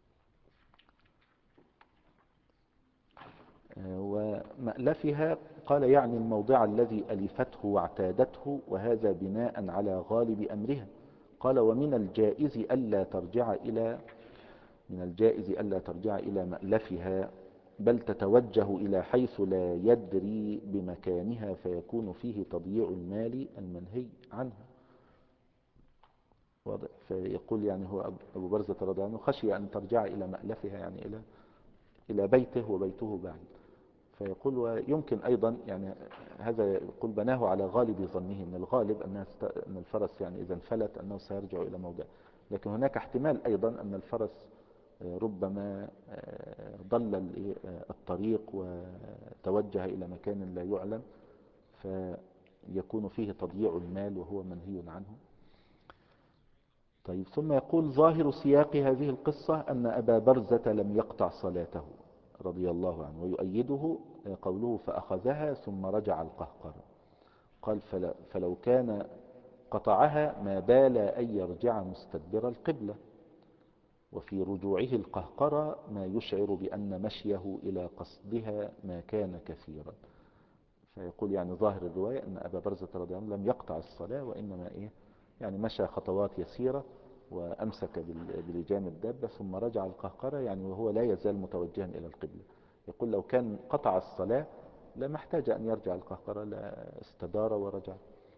ومألفها قال يعني الموضع الذي ألفته واعتادته، وهذا بناء على غالب أمرها. قال ومن الجائز ألا ترجع إلى من الجائز ألا ترجع إلى مألفها بل تتوجه إلى حيث لا يدري بمكانها فيكون فيه تضييع المال المنهي عنه. واضح؟ فيقول يعني هو أبو برزة رضي الله عنه خشي أن ترجع إلى مألفها، يعني إلى إلى بيته وبيته بعيد. فيقول ويمكن أيضا يعني هذا يقول بناه على غالب ظنه، من الغالب أن أن الفرس يعني إذا انفلت أنه سيرجع إلى موضعه، لكن هناك احتمال أيضا أن الفرس ربما ضل الطريق وتوجه إلى مكان لا يعلم، فيكون فيه تضييع المال وهو منهي عنه. طيب، ثم يقول ظاهر سياق هذه القصة أن أبا برزة لم يقطع صلاته رضي الله عنه، ويؤيده قوله فأخذها ثم رجع القهقرة. قال فلو كان قطعها ما بال أن يرجع مستدبر القبلة، وفي رجوعه القهقرة ما يشعر بأن مشيه إلى قصدها ما كان كثيرا. فيقول يعني ظاهر الرواية أن أبا برزة رضي الله عنه لم يقطع الصلاة، وإنما إيه يعني مشى خطوات يسيرة وأمسك بلجام الدابة ثم رجع القهقرة، يعني وهو لا يزال متوجها إلى القبلة. يقول لو كان قطع الصلاة لما احتاج أن يرجع القهقرة، لا استدار ورجع.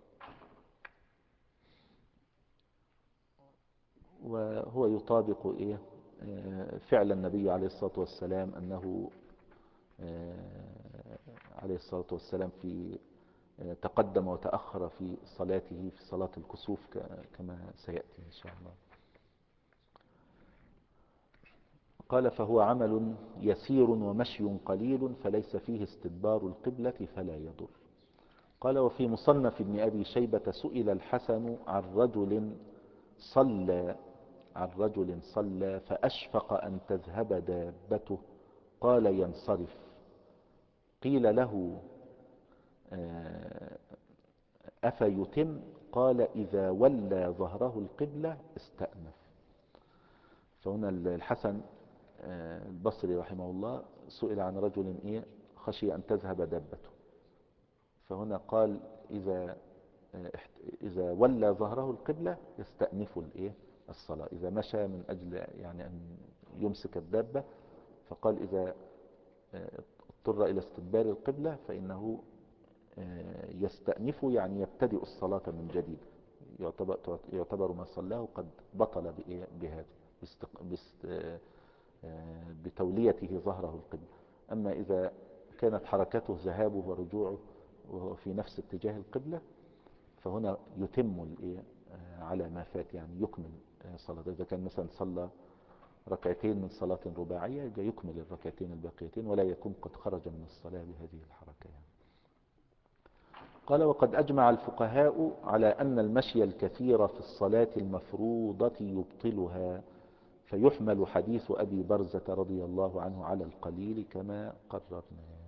وهو يطابق إيه فعل النبي عليه الصلاة والسلام، أنه عليه الصلاة والسلام في تقدم وتأخر في صلاته في صلاة الكسوف كما سيأتي إن شاء الله. قال فهو عمل يسير ومشي قليل فليس فيه استدبار القبلة فلا يضر. قال وفي مصنف ابن أبي شيبة سئل الحسن عن رجل صلى عن رجل صلى فأشفق أن تذهب دابته قال ينصرف. قيل له أفيتم؟ قال إذا ولى ظهره القبلة استأنف. فهنا الحسن البصري رحمه الله سئل عن رجل إيه خشي أن تذهب دابته، فهنا قال إذا إذا ولى ظهره القبلة يستأنف الإيه الصلاة، إذا مشى من أجل يعني أن يمسك الدابة، فقال إذا اضطر إلى استدبار القبلة فإنه يستأنف، يعني يبتدئ الصلاة من جديد، يعتبر, يعتبر ما صلاه قد بطل بهذا بتوليته ظهره القبلة. أما إذا كانت حركته ذهابه ورجوعه وهو في نفس اتجاه القبلة فهنا يتم على ما فات، يعني يكمل صلاة. إذا كان مثلا صلى ركعتين من صلاة رباعية يكمل الركعتين الباقيتين ولا يكون قد خرج من الصلاة بهذه الحركة يعني. قال وقد أجمع الفقهاء على أن المشي الكثير في الصلاة المفروضة يبطلها، فيحمل حديث أبي برزة رضي الله عنه على القليل كما قررنا.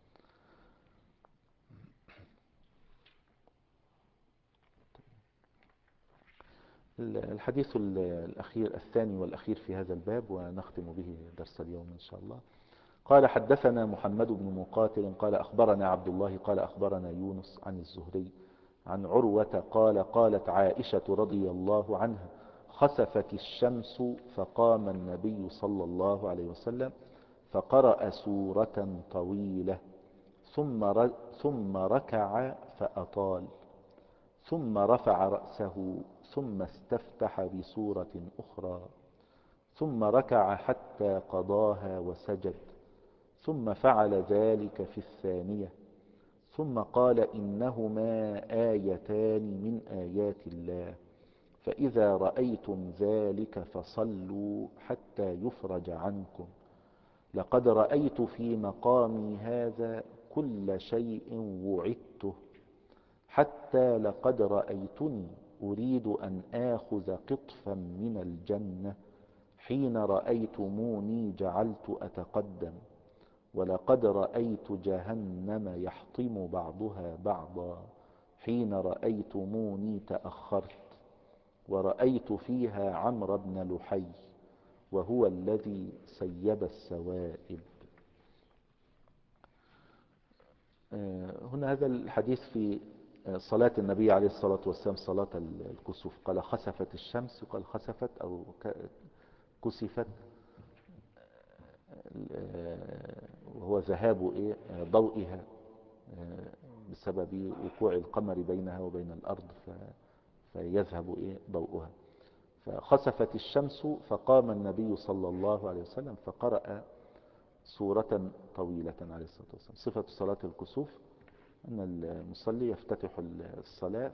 الحديث الأخير الثاني والأخير في هذا الباب ونختم به درس اليوم إن شاء الله. قال حدثنا محمد بن مقاتل قال أخبرنا عبد الله قال أخبرنا يونس عن الزهري عن عروة قال قالت عائشة رضي الله عنها خسفت الشمس فقام النبي صلى الله عليه وسلم فقرأ سورة طويلة ثم ثم ركع فأطال ثم رفع رأسه ثم استفتح بسورة أخرى ثم ركع حتى قضاها وسجد ثم فعل ذلك في الثانية ثم قال إنهما آيتان من آيات الله فإذا رأيتم ذلك فصلوا حتى يفرج عنكم لقد رأيت في مقامي هذا كل شيء وعدته حتى لقد رأيتني أريد أن آخذ قطفا من الجنة حين رأيتموني جعلت أتقدم ولقد رأيت جهنم يحطم بعضها بعضا حين رأيتموني تأخرت ورأيت فيها عمرو بن لحي وهو الذي سيب السوائب. هنا هذا الحديث في صلاة النبي عليه الصلاة والسلام صلاة الكسوف. قال خسفت الشمس، قال خسفت أو كسفت وهو ذهاب إيه ضوئها بسبب وقوع القمر بينها وبين الأرض فيذهب إيه ضوءها. فخسفت الشمس فقام النبي صلى الله عليه وسلم فقرأ سورة طويلة عليه الصلاة والسلام. صفة صلاة الكسوف أن المصلي يفتتح الصلاة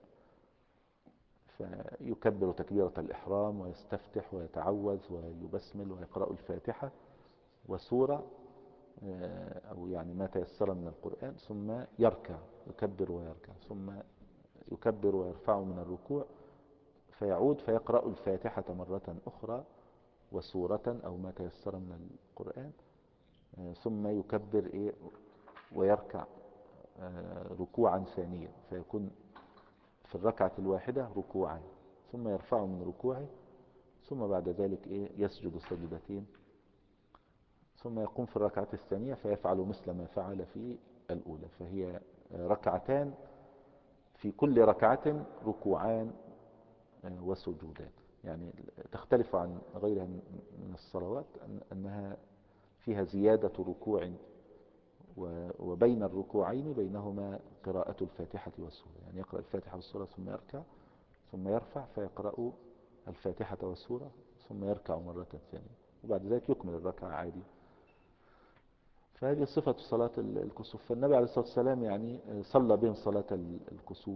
فيكبر تكبيرة الإحرام ويستفتح ويتعوذ ويبسمل ويقرأ الفاتحة وسورة أو يعني ما تيسر من القرآن، ثم يركع، يكبر ويركع، ثم يكبر ويرفع من الركوع فيعود فيقرأ الفاتحة مرة أخرى وسورة أو ما تيسر من القرآن، ثم يكبر إيه ويركع ركوعا ثانيا، فيكون في الركعة الواحدة ركوعان، ثم يرفع من ركوعه، ثم بعد ذلك إيه يسجد سجدتين، ثم يقوم في الركعة الثانية فيفعل مثل ما فعل في الأولى. فهي ركعتان في كل ركعة ركوعان وسجودان، يعني تختلف عن غيرها من الصلوات أنها فيها زيادة ركوع وبين الركوعين بينهما قراءة الفاتحة والسورة، يعني يقرأ الفاتحة والسورة ثم يركع ثم يرفع فيقرأ الفاتحة والسورة ثم يركع مرة ثانية، وبعد ذلك يكمل الركعة عادي. فهذه صفة صلاة الكسوف. فالنبي عليه الصلاة والسلام يعني صلى بهم صلاة الكسوف،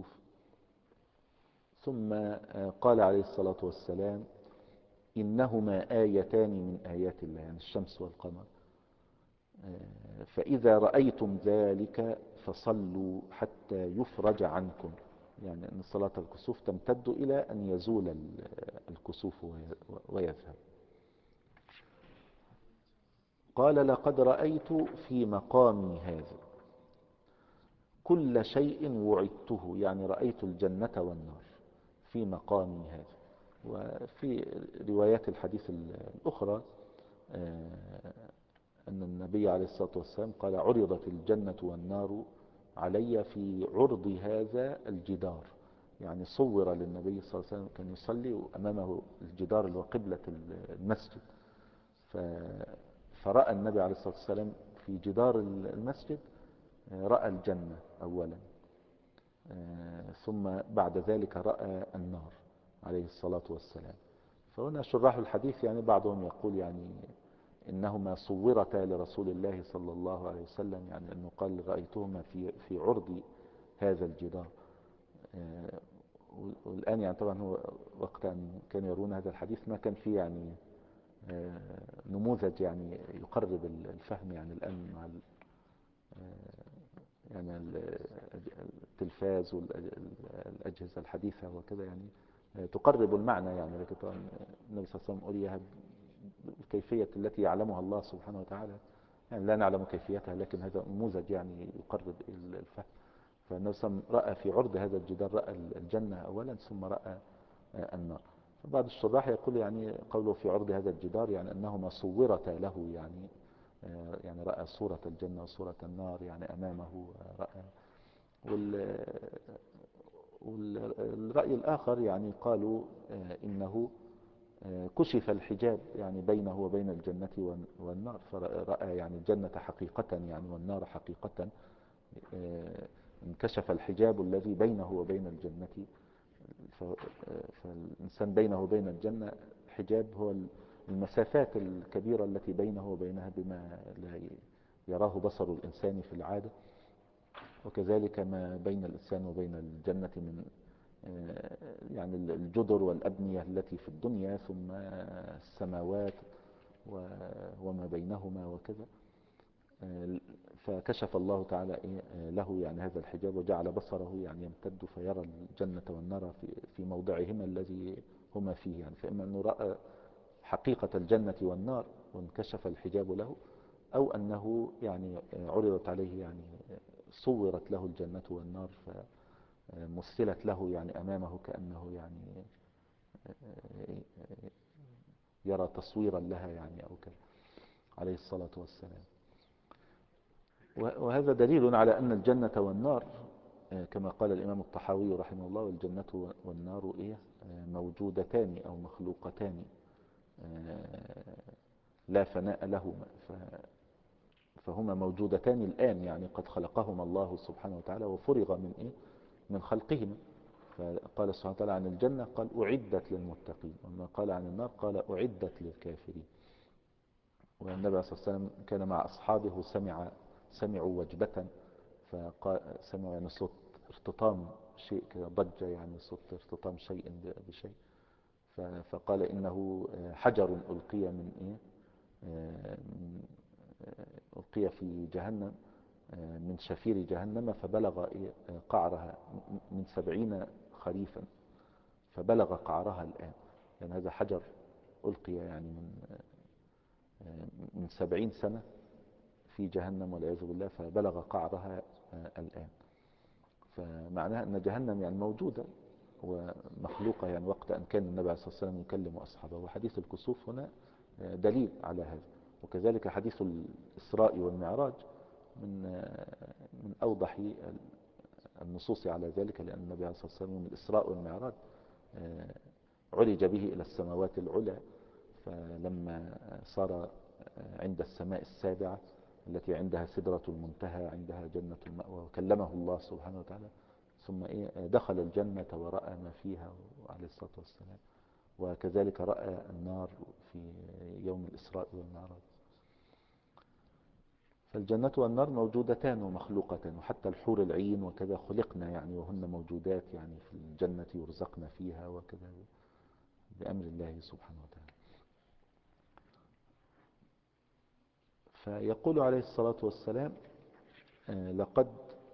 ثم قال عليه الصلاة والسلام إنهما آيتان من آيات الله، يعني الشمس والقمر، فإذا رأيتم ذلك فصلوا حتى يفرج عنكم، يعني أن صلاة الكسوف تمتد إلى أن يزول الكسوف ويذهب. قال لقد رأيت في مقامي هذا كل شيء وعدته، يعني رأيت الجنة والنار في مقامي هذا. وفي روايات الحديث الأخرى أن النبي عليه الصلاة والسلام قال عرضت الجنة والنار علي في عرض هذا الجدار، يعني صور للنبي صلى الله عليه وسلم كان يصلي وأمامه الجدار اللي هو قبلة المسجد، فرأى النبي عليه الصلاة والسلام في جدار المسجد رأى الجنة أولا، ثم بعد ذلك رأى النار عليه الصلاة والسلام. فهنا شراح الحديث يعني بعضهم يقول يعني إنهما صورتا لرسول الله صلى الله عليه وسلم، يعني أنه قال رأيتهما في في عرض هذا الجدار. والآن يعني طبعا هو وقت أن كانوا يرون هذا الحديث ما كان فيه يعني نموذج يعني يقرب الفهم، يعني الآن مع يعني التلفاز والأجهزة الحديثة وكذا يعني تقرب المعنى، يعني لكن طبعا النبي صلى الله عليه وسلم أريها الكيفية التي يعلمها الله سبحانه وتعالى، يعني لا نعلم كيفيتها، لكن هذا نموذج يعني يقرب الفهم. فالنبي صلى الله عليه وسلم رأى في عرض هذا الجدار رأى الجنة أولا ثم رأى النار. فبعض الشراح يقول يعني قوله في عرض هذا الجدار يعني أنهما صورتا له، يعني يعني رأى صورة الجنة وصورة النار يعني أمامه رأى. والرأي الآخر يعني قالوا إنه كشف الحجاب يعني بينه وبين الجنة والنار، فرأى يعني الجنة حقيقة يعني والنار حقيقة، انكشف الحجاب الذي بينه وبين الجنة. فالإنسان بينه وبين الجنة حجاب هو المسافات الكبيرة التي بينه وبينها بما لا يراه بصر الإنسان في العادة، وكذلك ما بين الإنسان وبين الجنة من يعني الجدر والأبنية التي في الدنيا، ثم السماوات وما بينهما وكذا. فكشف الله تعالى له يعني هذا الحجاب وجعل بصره يعني يمتد فيرى الجنة والنار في في موضعهما الذي هما فيه، يعني فإما أنه رأى حقيقة الجنة والنار وانكشف الحجاب له، أو أنه يعني عرضت عليه يعني صورت له الجنة والنار فمثلت له يعني أمامه كأنه يعني يرى تصويرا لها يعني أو كذا عليه الصلاة والسلام. وهذا دليل على أن الجنة والنار كما قال الإمام الطحاوي رحمه الله والجنة والنار إيه موجودتان أو مخلوقتان، لا فناء لهما. فهما موجودتان الآن، يعني قد خلقهما الله سبحانه وتعالى وفرغ من إيه؟ من خلقهما. فقال سبحانه وتعالى عن الجنة قال أعدت للمتقين، وما قال عن النار قال أعدت للكافرين. والنبي صلى الله عليه وسلم كان مع أصحابه سمع سمعوا وجبة، فقال سمعوا يعني صوت ارتطام شيء كده، ضجة يعني صوت ارتطام شيء بشيء، فقال إنه حجر ألقي من إيه من ألقي في جهنم من شفير جهنم فبلغ قعرها من سبعين خريفا، فبلغ قعرها الآن. يعني هذا حجر ألقي يعني من من سبعين سنة في جهنم والعياذ بالله، فبلغ قعرها الآن. فمعناها أن جهنم يعني موجودة ومخلوقة، يعني وقت أن كان النبي عليه الصلاة والسلام يكلم أصحابه. وحديث الكسوف هنا دليل على هذا. وكذلك حديث الإسراء والمعراج من من أوضح النصوص على ذلك، لأن النبي عليه الصلاة والسلام من الإسراء والمعراج عرج به إلى السماوات العلى، فلما صار عند السماء السابعة التي عندها سدرة المنتهى عندها جنة المأوى وكلمه الله سبحانه وتعالى، ثم إيه دخل الجنة ورأى ما فيها عليه الصلاة والسلام. وكذلك رأى النار في يوم الإسراء والمعراج. فالجنة والنار موجودتان ومخلوقتان، وحتى الحور العين وكذا خلقنا يعني وهن موجودات يعني في الجنة يرزقنا فيها وكذا بأمر الله سبحانه وتعالى. فيقول عليه الصلاة والسلام لقد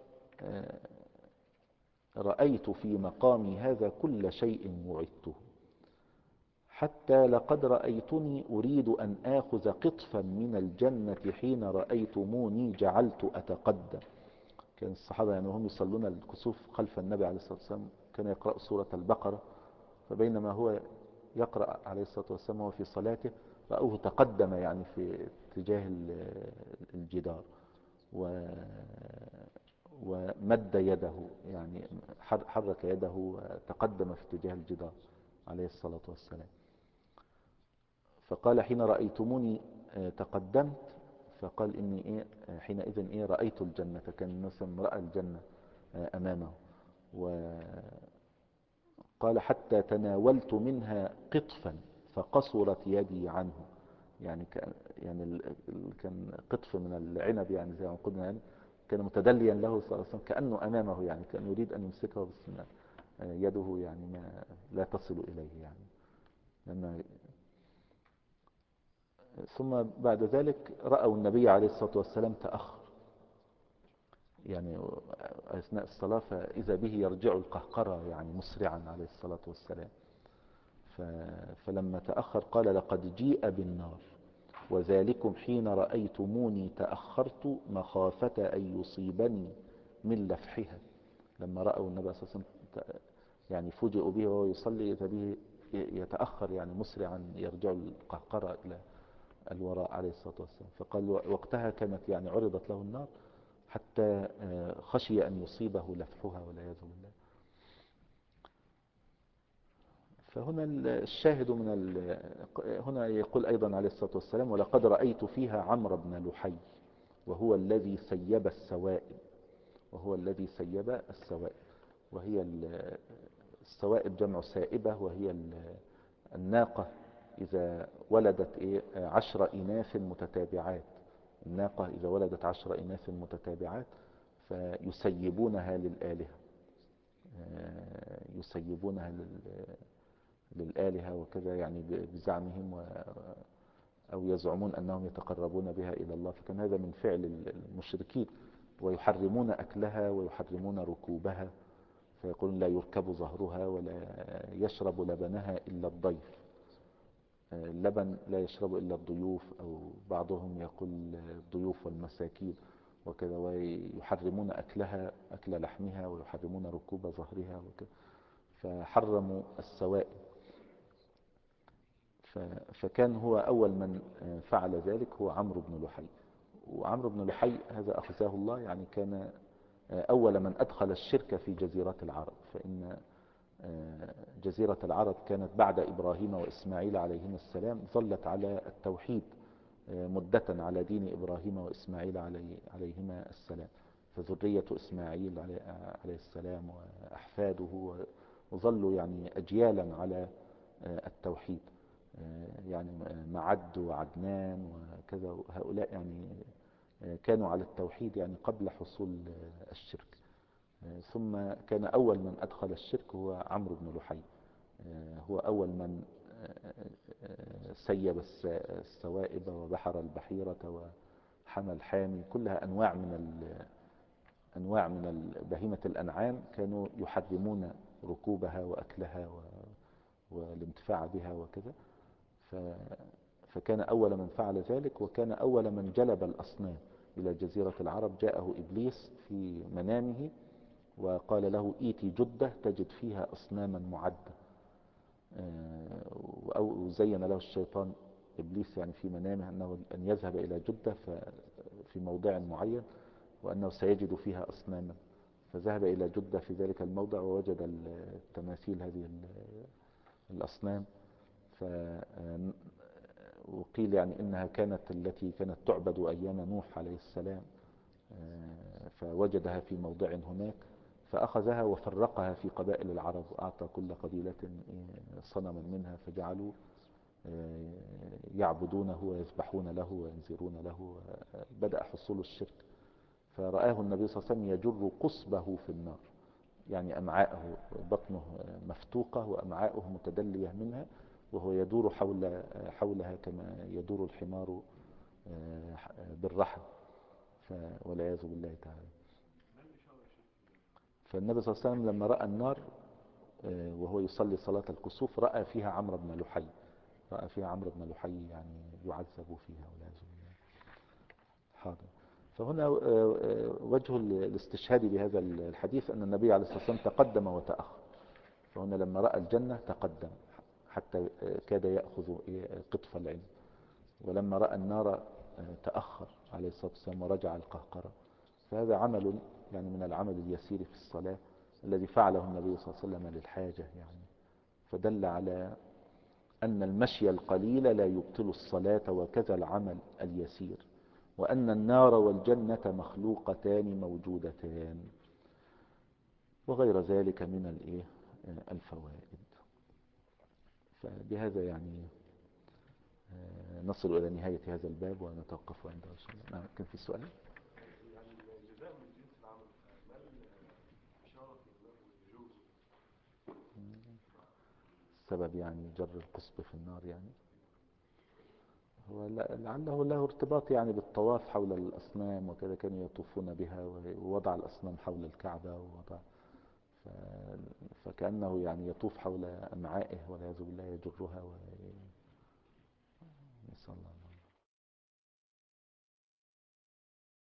رأيت في مقامي هذا كل شيء وعدته، حتى لقد رأيتني أريد أن آخذ قطفا من الجنة حين رأيتموني جعلت أتقدم. كان الصحابة يعني وهم يصلون الكسوف خلف النبي عليه الصلاة والسلام كان يقرأ سورة البقرة، فبينما هو يقرأ عليه الصلاة والسلام وهو في صلاته رأوه تقدم يعني في اتجاه الجدار ومد يده، يعني حرك يده وتقدم في اتجاه الجدار عليه الصلاة والسلام. فقال حين رأيتموني تقدمت، فقال إني إيه حينئذ إيه رأيت الجنة، كان مثلا رأى الجنة أمامه. وقال حتى تناولت منها قطفا فقصرت يدي عنه، يعني كان يعني كان قطف من العنب يعني زي ما قلنا، يعني كان متدليا له صلى الله عليه وسلم كأنه أمامه، يعني كان يريد أن يمسكه بس يده يعني ما لا تصل إليه يعني لما. ثم بعد ذلك رأوا النبي عليه الصلاة والسلام تأخر يعني أثناء الصلاة، فإذا به يرجع القهقرة يعني مسرعا عليه الصلاة والسلام. فلما تأخر قال لقد جيء بالنار وذلكم حين رأيتموني تأخرت مخافة أن يصيبني من لفحها. لما رأوا النبي صلى الله عليه وسلم يعني فوجئوا به وهو يصلي إذا به يتأخر يعني مسرعا يرجع القهقرة إلى الوراء عليه الصلاة والسلام. فقال وقتها كانت يعني عرضت له النار حتى خشي أن يصيبه لفحها والعياذ بالله. فهنا الشاهد من هنا يقول أيضا عليه الصلاة والسلام ولقد رأيت فيها عمرو بن لحي وهو الذي سيب السوائب، وهو الذي سيب السوائب وهي السوائب جمع سائبة، وهي الناقة إذا ولدت إيه عشر إناث متتابعات. الناقة إذا ولدت عشر إناث متتابعات فيسيبونها للآلهة، يسيبونها للآلهة وكذا يعني بزعمهم و أو يزعمون أنهم يتقربون بها إلى الله. فكان هذا من فعل المشركين، ويحرمون أكلها ويحرمون ركوبها، فيقولون لا يركب ظهرها ولا يشرب لبنها إلا الضيف، اللبن لا يشرب إلا الضيوف، أو بعضهم يقول الضيوف والمساكين وكذا، ويحرمون أكلها أكل لحمها ويحرمون ركوب ظهرها وكذا، فحرموا السوائب. فكان هو أول من فعل ذلك هو عمرو بن لحي. وعمرو بن لحي هذا أخزاه الله يعني كان أول من أدخل الشرك في جزيرة العرب، فإن جزيرة العرب كانت بعد إبراهيم وإسماعيل عليهما السلام ظلت على التوحيد مدة على دين إبراهيم وإسماعيل علي عليهما السلام. فذرية إسماعيل عليه السلام وأحفاده وظلوا يعني أجيالا على التوحيد، يعني معد وعدنان وكذا، هؤلاء يعني كانوا على التوحيد يعني قبل حصول الشرك. ثم كان أول من أدخل الشرك هو عمرو بن لحي، هو أول من سيب السوائب وبحر البحيرة وحمى الحامي، كلها أنواع من أنواع من بهيمة الأنعام كانوا يحرمون ركوبها وأكلها والانتفاع بها وكذا. فكان أول من فعل ذلك، وكان أول من جلب الأصنام إلى جزيرة العرب. جاءه إبليس في منامه وقال له إيتي جدة تجد فيها أصناما معدة، أو زين له الشيطان إبليس يعني في منامه أنه أن يذهب إلى جدة في موضع معين وأنه سيجد فيها أصناما، فذهب إلى جدة في ذلك الموضع ووجد التماثيل هذه الأصنام. وقيل يعني إنها كانت التي كانت تعبد أيام نوح عليه السلام، فوجدها في موضع هناك فأخذها وفرقها في قبائل العرب، وأعطى كل قبيلة صنما منها، فجعلوا يعبدونه ويذبحون له وينذرون له. بدأ حصول الشرك، فرآه النبي صلى الله عليه وسلم يجر قصبه في النار، يعني أمعاءه بطنه مفتوقة وأمعاؤه متدلية منها، وهو يدور حول حولها كما يدور الحمار بالرحل، والعياذ بالله تعالى. فالنبي صلى الله عليه وسلم لما رأى النار وهو يصلي صلاة الكسوف رأى فيها عمرو بن لحي، رأى فيها عمرو بن لحي يعني يعذب فيها والعياذ بالله. حاضر. فهنا وجه الاستشهاد بهذا الحديث أن النبي عليه الصلاة والسلام تقدم وتأخر. فهنا لما رأى الجنة تقدم حتى كاد يأخذ قطف العلم، ولما رأى النار تأخر عليه الصلاة والسلام ورجع القهقرة. فهذا عمل يعني من العمل اليسير في الصلاة الذي فعله النبي صلى الله عليه وسلم للحاجة يعني، فدل على أن المشي القليل لا يبطل الصلاة، وكذا العمل اليسير، وأن النار والجنة مخلوقتان موجودتان، وغير ذلك من الفوائد. فبهذا يعني نصل إلى نهاية هذا الباب ونتوقف عنده إن شاء الله. نعم، كان في سؤال؟ يعني الجزاء من جنس العمل، ما الإشارة للجوز؟ السبب يعني جر القصب في النار، يعني هو لعله له ارتباط يعني بالطواف حول الأصنام وكذا، كانوا يطوفون بها ووضع الأصنام حول الكعبة ووضع ف... فكأنه يعني يطوف حول أمعائه والعياذ بالله يجرها و... نسأل الله